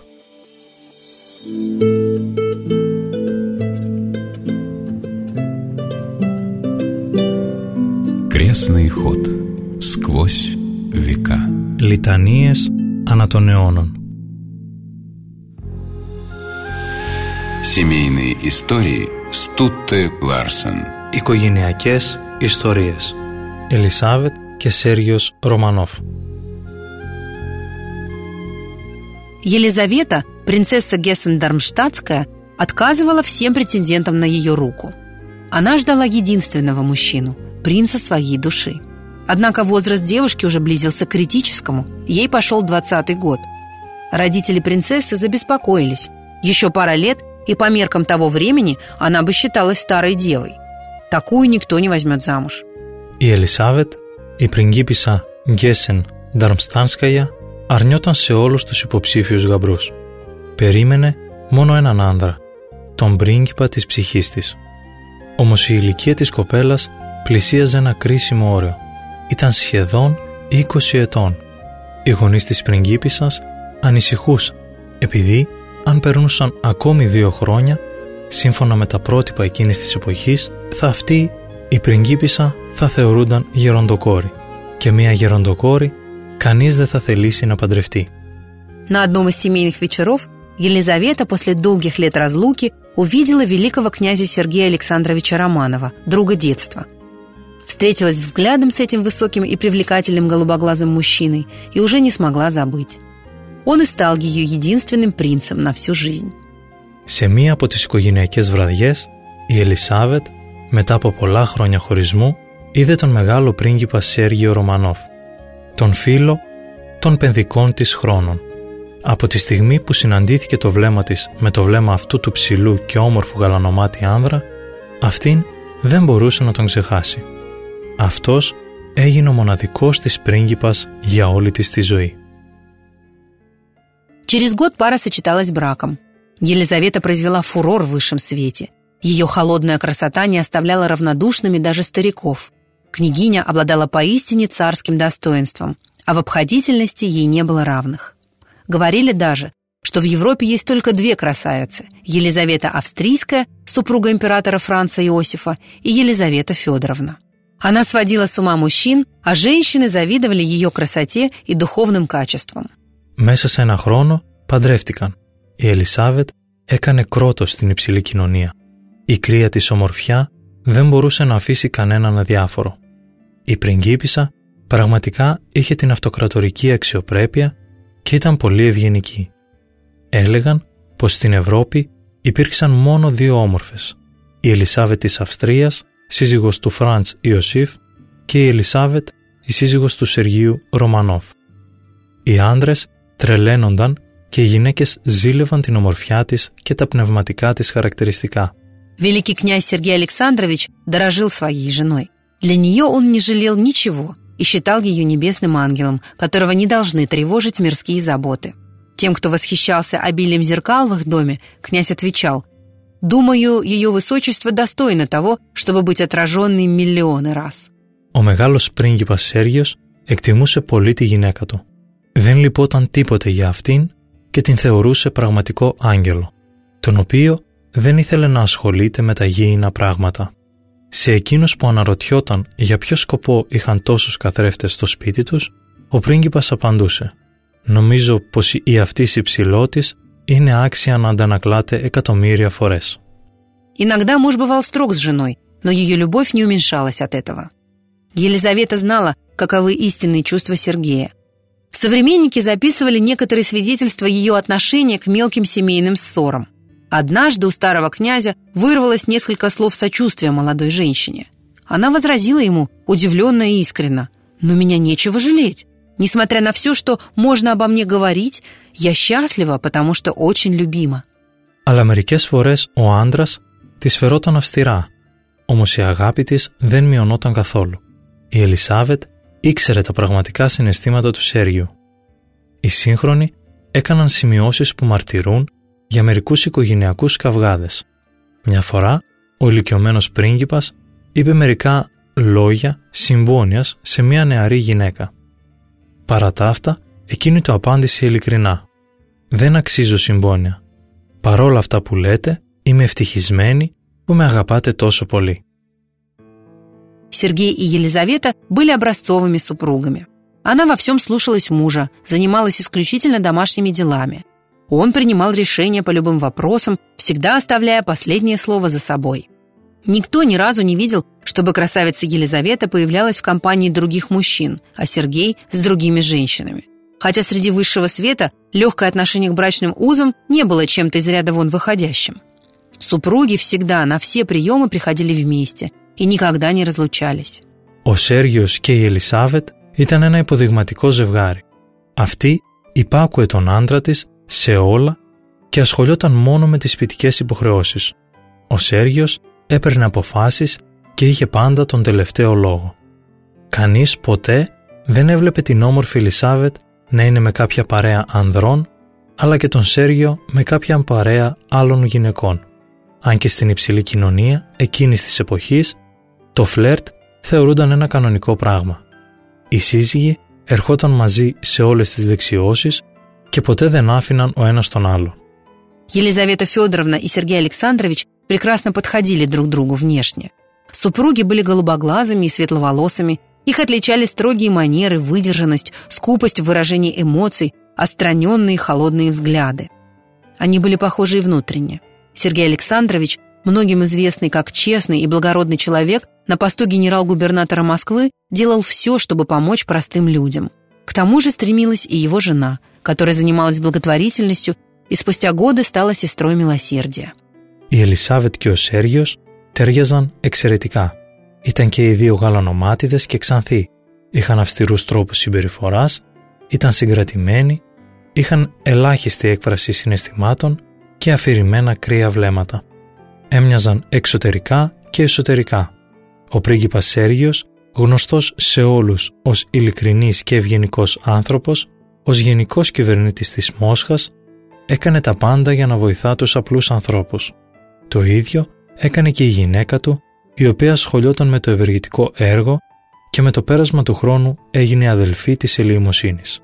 Крестный ход. Сквозь века. Λιτανίες ανά των αιώνων. Семейные истории Стутте Ларсен. Οικογενειακές ιστορίες. Ελισάβετ και Σέργιος Романов. Елизавета, принцесса Гессен-Дармштадтская, отказывала всем претендентам на ее руку. Она ждала единственного мужчину, принца своей души. Однако возраст девушки уже близился к критическому, ей пошел 20-й год. Родители принцессы забеспокоились. Еще пара лет, и по меркам того времени она бы считалась старой девой. Такую никто не возьмет замуж. Η Ελισάβετ, η πριγκίπισσα Γκέσεν Νταρμστάνσκαγια, αρνιόταν σε όλους τους υποψήφιους γαμπρούς. Περίμενε μόνο έναν άνδρα, τον πρίγκιπα της ψυχής της. Όμως η ηλικία της κοπέλας πλησίαζε ένα κρίσιμο όριο. Ήταν σχεδόν 20 ετών. Οι γονείς της πριγκίπισσας ανησυχούσαν, επειδή αν περνούσαν ακόμη 2 χρόνια, σύμφωνα με τα πρότυπα εκείνης της εποχής, αυτή η πριγκίπισσα θα θεωρούνταν γεροντοκόρη. Και μια γεροντοκόρη κανείς δεν θα θελήσει να παντρευτεί. На одном из семейных вечеров Елизавета после долгих лет разлуки увидела великого князя Сергея Александровича Романова, друга детства. Встретилась взглядом с этим высоким и привлекательным голубоглазым мужчиной и уже не смогла забыть. Он и стал ее единственным принцем на всю жизнь. Σε μία από τις οικογενειακές βραδιές, η Ελισάβετ, μετά από πολλά χρόνια χωρισμού, είδε τον μεγάλο πρίγκιπα Σέργιο Ρωμανόφ, τον φίλο των παιδικών της χρόνων. Από τη στιγμή που συναντήθηκε το βλέμμα της με το βλέμμα αυτού του ψηλού και όμορφου γαλανομάτι άνδρα, αυτήν δεν μπορούσε να τον ξεχάσει. Αυτός έγινε ο μοναδικός της πρίγκιπας για όλη της τη ζωή. Через год пара сочеталась браком. Елизавета произвела фурор в высшем свете. Ее холодная красота не оставляла равнодушными даже стариков. Княгиня обладала поистине царским достоинством, а в обходительности ей не было равных. Говорили даже, что в Европе есть только 2 красавицы – Елизавета Австрийская, супруга императора Франца Иосифа, и Елизавета Федоровна. Она сводила с ума мужчин, а женщины завидовали ее красоте и духовным качествам. Μέσα σε ένα χρόνο παντρεύτηκαν. Η Ελισάβετ έκανε κρότος στην υψηλή κοινωνία. Η κρύα της ομορφιά δεν μπορούσε να αφήσει κανέναν αδιάφορο. Η πριγκίπισσα πραγματικά είχε την αυτοκρατορική αξιοπρέπεια και ήταν πολύ ευγενική. Έλεγαν πως στην Ευρώπη υπήρξαν μόνο 2 όμορφες. Η Ελισάβετ της Αυστρίας, σύζυγος του Φραντς Ιωσήφ, και η Ελισάβετ, η σύζυγος του Σεργίου Ρωμανόφ. Οι άντρες τρελαίνονταν και οι γυναίκες ζήλευαν την ομορφιά της και τα πνευματικά της χαρακτηριστικά. Великий князь Сергей Александрович дорожил своей женой. Для нее он не жалел ничего и считал ее небесным ангелом, которого не должны тревожить мирские заботы. Тем, кто восхищался обилием зеркал в их доме, князь отвечал: «Думаю, ее высочество достойно того, чтобы быть отраженной миллионы раз». Ο μεγάλος πρίγκιπας Σέργιος εκτιμούσε πολύ τη γυναίκα του. Δεν λυπόταν τίποτε για αυτήν και την θεωρούσε πραγματικό άγγελο, τον οποίο δεν ήθελε να ασχολείται με τα γήινα πράγματα. Σε εκείνους που αναρωτιόταν για ποιο σκοπό είχαν τόσους καθρέφτες στο σπίτι τους, ο πρίγκιπας απαντούσε: «Νομίζω πως η αυτής υψηλότης είναι άξια να αντανακλάται εκατομμύρια φορές». Иногда муж бывал строг с женой, но ее любовь не уменьшалась от этого. Елизавета знала, каковы истинные чувства Сергея. Современники записывали некоторые свидетельства ее отношения к мелким семейным ссорам. Однажды у старого князя вырвалось несколько слов сочувствия молодой женщине. Она возразила ему, удивленно и искренно: «Но меня нечего жалеть. Несмотря на все, что можно обо мне говорить, я счастлива, потому что очень любима». Αλλά μερικές φορές ο άντρας της φερόταν αυστηρά, όμως η αγάπη της δεν μειωνόταν καθόλου. Η Ελισάβετ ήξερε τα πραγματικά συναισθήματα του Σέργιου. Οι σύγχρονοι έκαναν σημειώσεις που μαρτυρούν για μερικούς οικογενειακούς καυγάδες. Μια φορά, ο ηλικιωμένος πρίγκιπας είπε μερικά λόγια συμπόνιας σε μια νεαρή γυναίκα. Παρά τα αυτά, εκείνη το απάντησε ειλικρινά: «Δεν αξίζω συμπόνια. Παρόλα αυτά που λέτε, είμαι ευτυχισμένη που με αγαπάτε τόσο πολύ». Сергей и Елизавета были образцовыми супругами. Она во всем слушалась мужа, занималась исключительно домашними делами. Он принимал решения по любым вопросам, всегда оставляя последнее слово за собой. Никто ни разу не видел, чтобы красавица Елизавета появлялась в компании других мужчин, а Сергей с другими женщинами. Хотя среди высшего света легкое отношение к брачным узам не было чем-то из ряда вон выходящим. Супруги всегда на все приемы приходили вместе и никогда не разлучались. Ο Σέργιος και η Ελισάβετ ήταν ένα υποδειγματικό ζευγάρι. Αυτή υπάκουε τον άντρα της σε όλα και ασχολιόταν μόνο με τις σπιτικές υποχρεώσεις. Ο Σέργιος έπαιρνε αποφάσεις και είχε πάντα τον τελευταίο λόγο. Κανείς ποτέ δεν έβλεπε την όμορφη Ελισάβετ να είναι με κάποια παρέα ανδρών, αλλά και τον Σέργιο με κάποια παρέα άλλων γυναικών. Αν και στην υψηλή κοινωνία εκείνης της εποχής, το φλερτ θεωρούνταν ένα κανονικό πράγμα. Οι σύζυγοι ερχόταν μαζί σε όλες τις δεξιώσεις και ποτέ δεν άφηναν ο ένας τον άλλο. Елизавета Федоровна и Сергей Александрович прекрасно подходили друг другу внешне. Супруги были голубоглазыми и светловолосыми, их отличали строгие манеры, выдержанность, скупость в выражении эмоций, отстраненные холодные взгляды. Они были похожи и внутренне. Сергей Александрович, многим известный как честный и благородный человек, на посту генерал-губернатора Москвы делал все, чтобы помочь простым людям. К тому же стремилась и его жена, которая занималась благотворительностью и спустя годы стала сестрой милосердия. Η Ελισάβετ και ο Σέργιος ταιριάζαν εξαιρετικά. Ήταν και οι δύο γαλανομάτιδες και ξανθοί. Είχαν αυστηρούς τρόπους συμπεριφοράς, ήταν συγκρατημένοι, είχαν ελάχιστη έκφραση συναισθημάτων και αφηρημένα κρύα βλέμματα. Έμοιαζαν εξωτερικά και εσωτερικά. Ο πρίγκιπας Σέργιος, γνωστός σε όλους ως ειλικρινής και ευγενικός άνθρωπος, ως γενικός κυβερνήτης της Μόσχας, έκανε τα πάντα για να βοηθά τους απλούς ανθρώπους. Το ίδιο έκανε και η γυναίκα του, η οποία ασχολιόταν με το ευεργετικό έργο και με το πέρασμα του χρόνου έγινε αδελφή της ελεημοσύνης.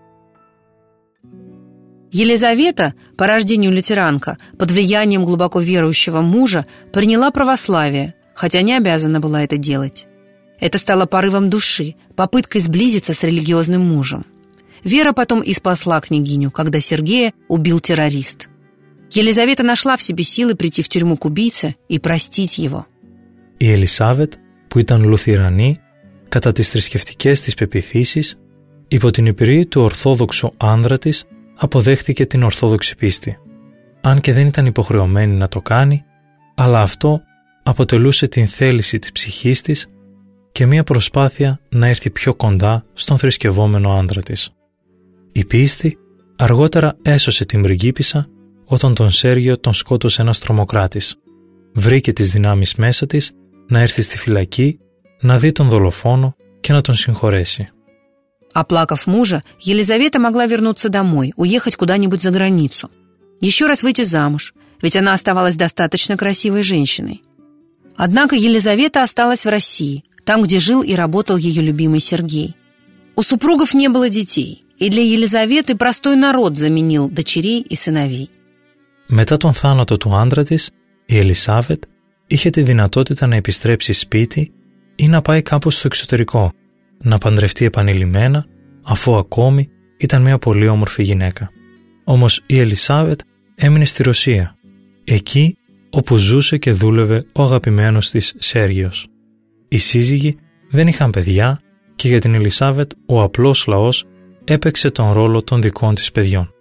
Елизавета, по рождению лютеранка, под влиянием глубоко верующего мужа, приняла православие, хотя не обязана была это делать. Это стало порывом души, попыткой сблизиться с религиозным мужем. Вера потом и спасла княгиню, когда Сергея убил террорист. Елизавета нашла в себе силы прийти в тюрьму к убийце и простить его. Η Ελισάβετ, που ήταν λουθυρανή κατά τις θρησκευτικές της πεποιθήσεις, υπό την υπηρεία του ορθόδοξου άνδρα της, αποδέχθηκε την ορθόδοξη πίστη. Αν και δεν ήταν υποχρεωμένη να το κάνει, αλλά αυτό αποτελούσε την θέληση της ψυχής της και μια προσπάθεια να έρθει πιο κοντά στον θρησκευόμενο άνδρα της. Η πίστη αργότερα έσωσε την πριγκίπισσα όταν τον Σέργιο τον σκότωσε ένας τρομοκράτης. Βρήκε τις δυνάμεις μέσα της να έρθει στη φυλακή, να δει τον δολοφόνο και να τον συγχωρέσει. Оплакав мужа, Елизавета могла вернуться домой, уехать куда-нибудь за границу. Еще раз выйти замуж, ведь она оставалась достаточно красивой женщиной. Однако Елизавета осталась в России, там, где жил и работал ее любимый Сергей. У супругов не было детей, и для Елизаветы простой народ заменил дочерей и сыновей. Μετά τον θάνατο του άντρα της, η Ελισάβετ είχε τη δυνατότητα να επιστρέψει σπίτι ή να πάει κάπου στο εξωτερικό, να παντρευτεί επανειλημμένα, αφού ακόμη ήταν μια πολύ όμορφη γυναίκα. Όμως η Ελισάβετ έμεινε στη Ρωσία, εκεί όπου ζούσε και δούλευε ο αγαπημένος της Σέργιος. Οι σύζυγοι δεν είχαν παιδιά και για την Ελισάβετ ο απλός λαός έπαιξε τον ρόλο των δικών της παιδιών.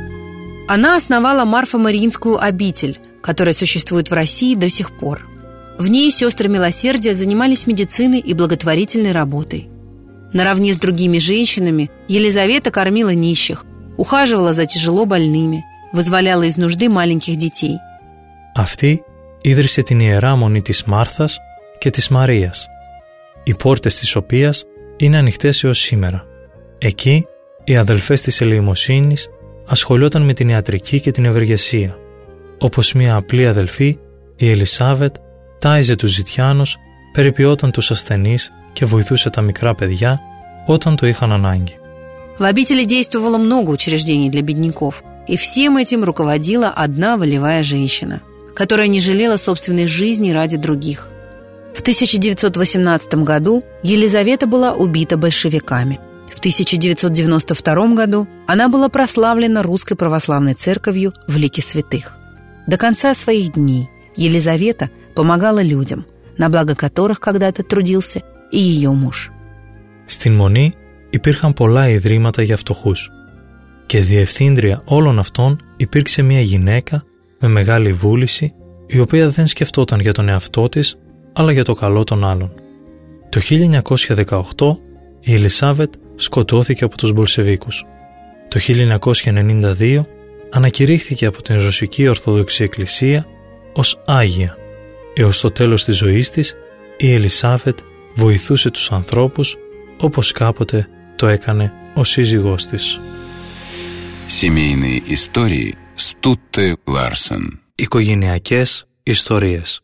Она основала Марфо-Мариинскую обитель, которая существует в России до сих пор. В ней сестры милосердия занимались медициной и благотворительной работой. Наравне с другими женщинами Елизавета кормила нищих, ухаживала за тяжело больными, вызволяла из нужды маленьких детей. Αυτή ίδρυσε την Ιερά Μονή της Μάρθας και της Μαρίας, οι πόρτες της οποίας είναι ανοιχτές έως σήμερα. Εκεί οι αδελφές της ελεημοσύνης ασχολιόταν με την ιατρική και την ευεργεσία. Όπως μια απλή αδελφή, η Ελισάβετ τάιζε τους ζητιάνους, περιποιόταν τους ασθενείς και βοηθούσε τα μικρά παιδιά όταν το είχαν ανάγκη. В обители действовало много учреждений для бедняков, и всем этим руководила одна волевая женщина, которая не жалела собственной жизни ради других. В 1918 году Елизавета была убита большевиками. В 1992 году она была прославлена Русской Православной Церковью в лике святых. До конца своих дней Елизавета помогала людям, на благо которых когда-то трудился и ее муж. Στην Μονή υπήρχαν πολλά ιδρύματα για φτωχούς και διευθύντρια όλων αυτών υπήρξε μια γυναίκα με μεγάλη βούληση, η οποία δεν σκεφτόταν για τον εαυτό της αλλά για το καλό των άλλων. Το 1918 η Ελισάβετ σκοτώθηκε από τους Μπολσεβίκους. Το 1992 ανακηρύχθηκε από την Ρωσική Ορθόδοξη Εκκλησία ως Άγια. Έως το τέλος της ζωής της η Ελισάβετ βοηθούσε τους ανθρώπους όπως κάποτε το έκανε ο σύζυγός της. Семейные истории Стутте Ларсен. Οικογενειακές ιστορίες.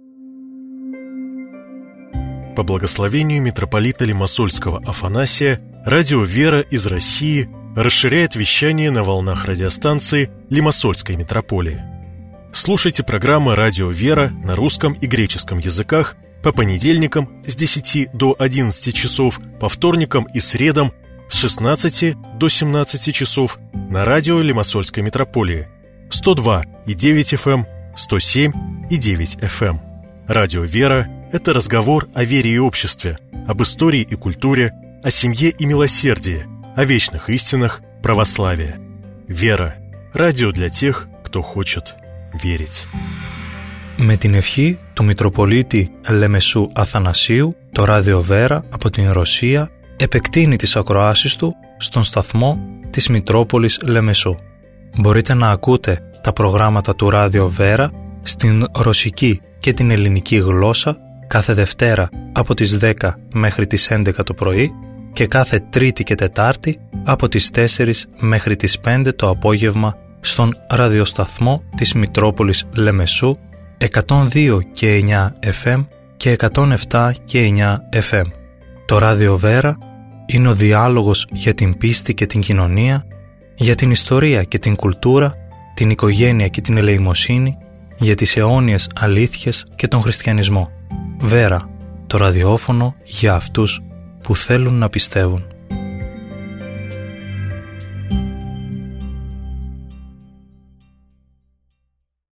По благословению митрополита Лимассольского Афанасия, радио «Вера» из России расширяет вещание на волнах радиостанции Лимассольской митрополии. Слушайте программы «Радио «Вера» на русском и греческом языках по понедельникам с 10 до 11 часов, по вторникам и средам с 16 до 17 часов на радио Лимассольской митрополии 102,9 FM, 107,9 FM. Радио «Вера» — это разговор о вере и обществе, об истории и культуре, о семье и милосердии, о вечных истинах православия. «Вера» — радио для тех, кто хочет верить. Με την ευχή του Μητροπολίτη Λεμεσού Αθανασίου, το ράδιο Βέρα από την Ρωσία επεκτείνει τις ακροάσεις του στον σταθμό της Μητρόπολης Λεμεσού. Μπορείτε να ακούτε τα προγράμματα του ράδιο Βέρα στην ρωσική και την ελληνική γλώσσα κάθε Δευτέρα από τις 10 μέχρι τις 11 το πρωί και κάθε Τρίτη και Τετάρτη από τις 4 μέχρι τις 5 το απόγευμα στον ραδιοσταθμό της Μητρόπολης Λεμεσού 102 και 9 FM και 107 και 9 FM. Το ράδιο Βέρα είναι ο διάλογος για την πίστη και την κοινωνία, για την ιστορία και την κουλτούρα, την οικογένεια και την ελεημοσύνη, για τις αιώνιες αλήθειες και τον χριστιανισμό. Βέρα, το ραδιόφωνο για αυτούς που θέλουν να πιστεύουν.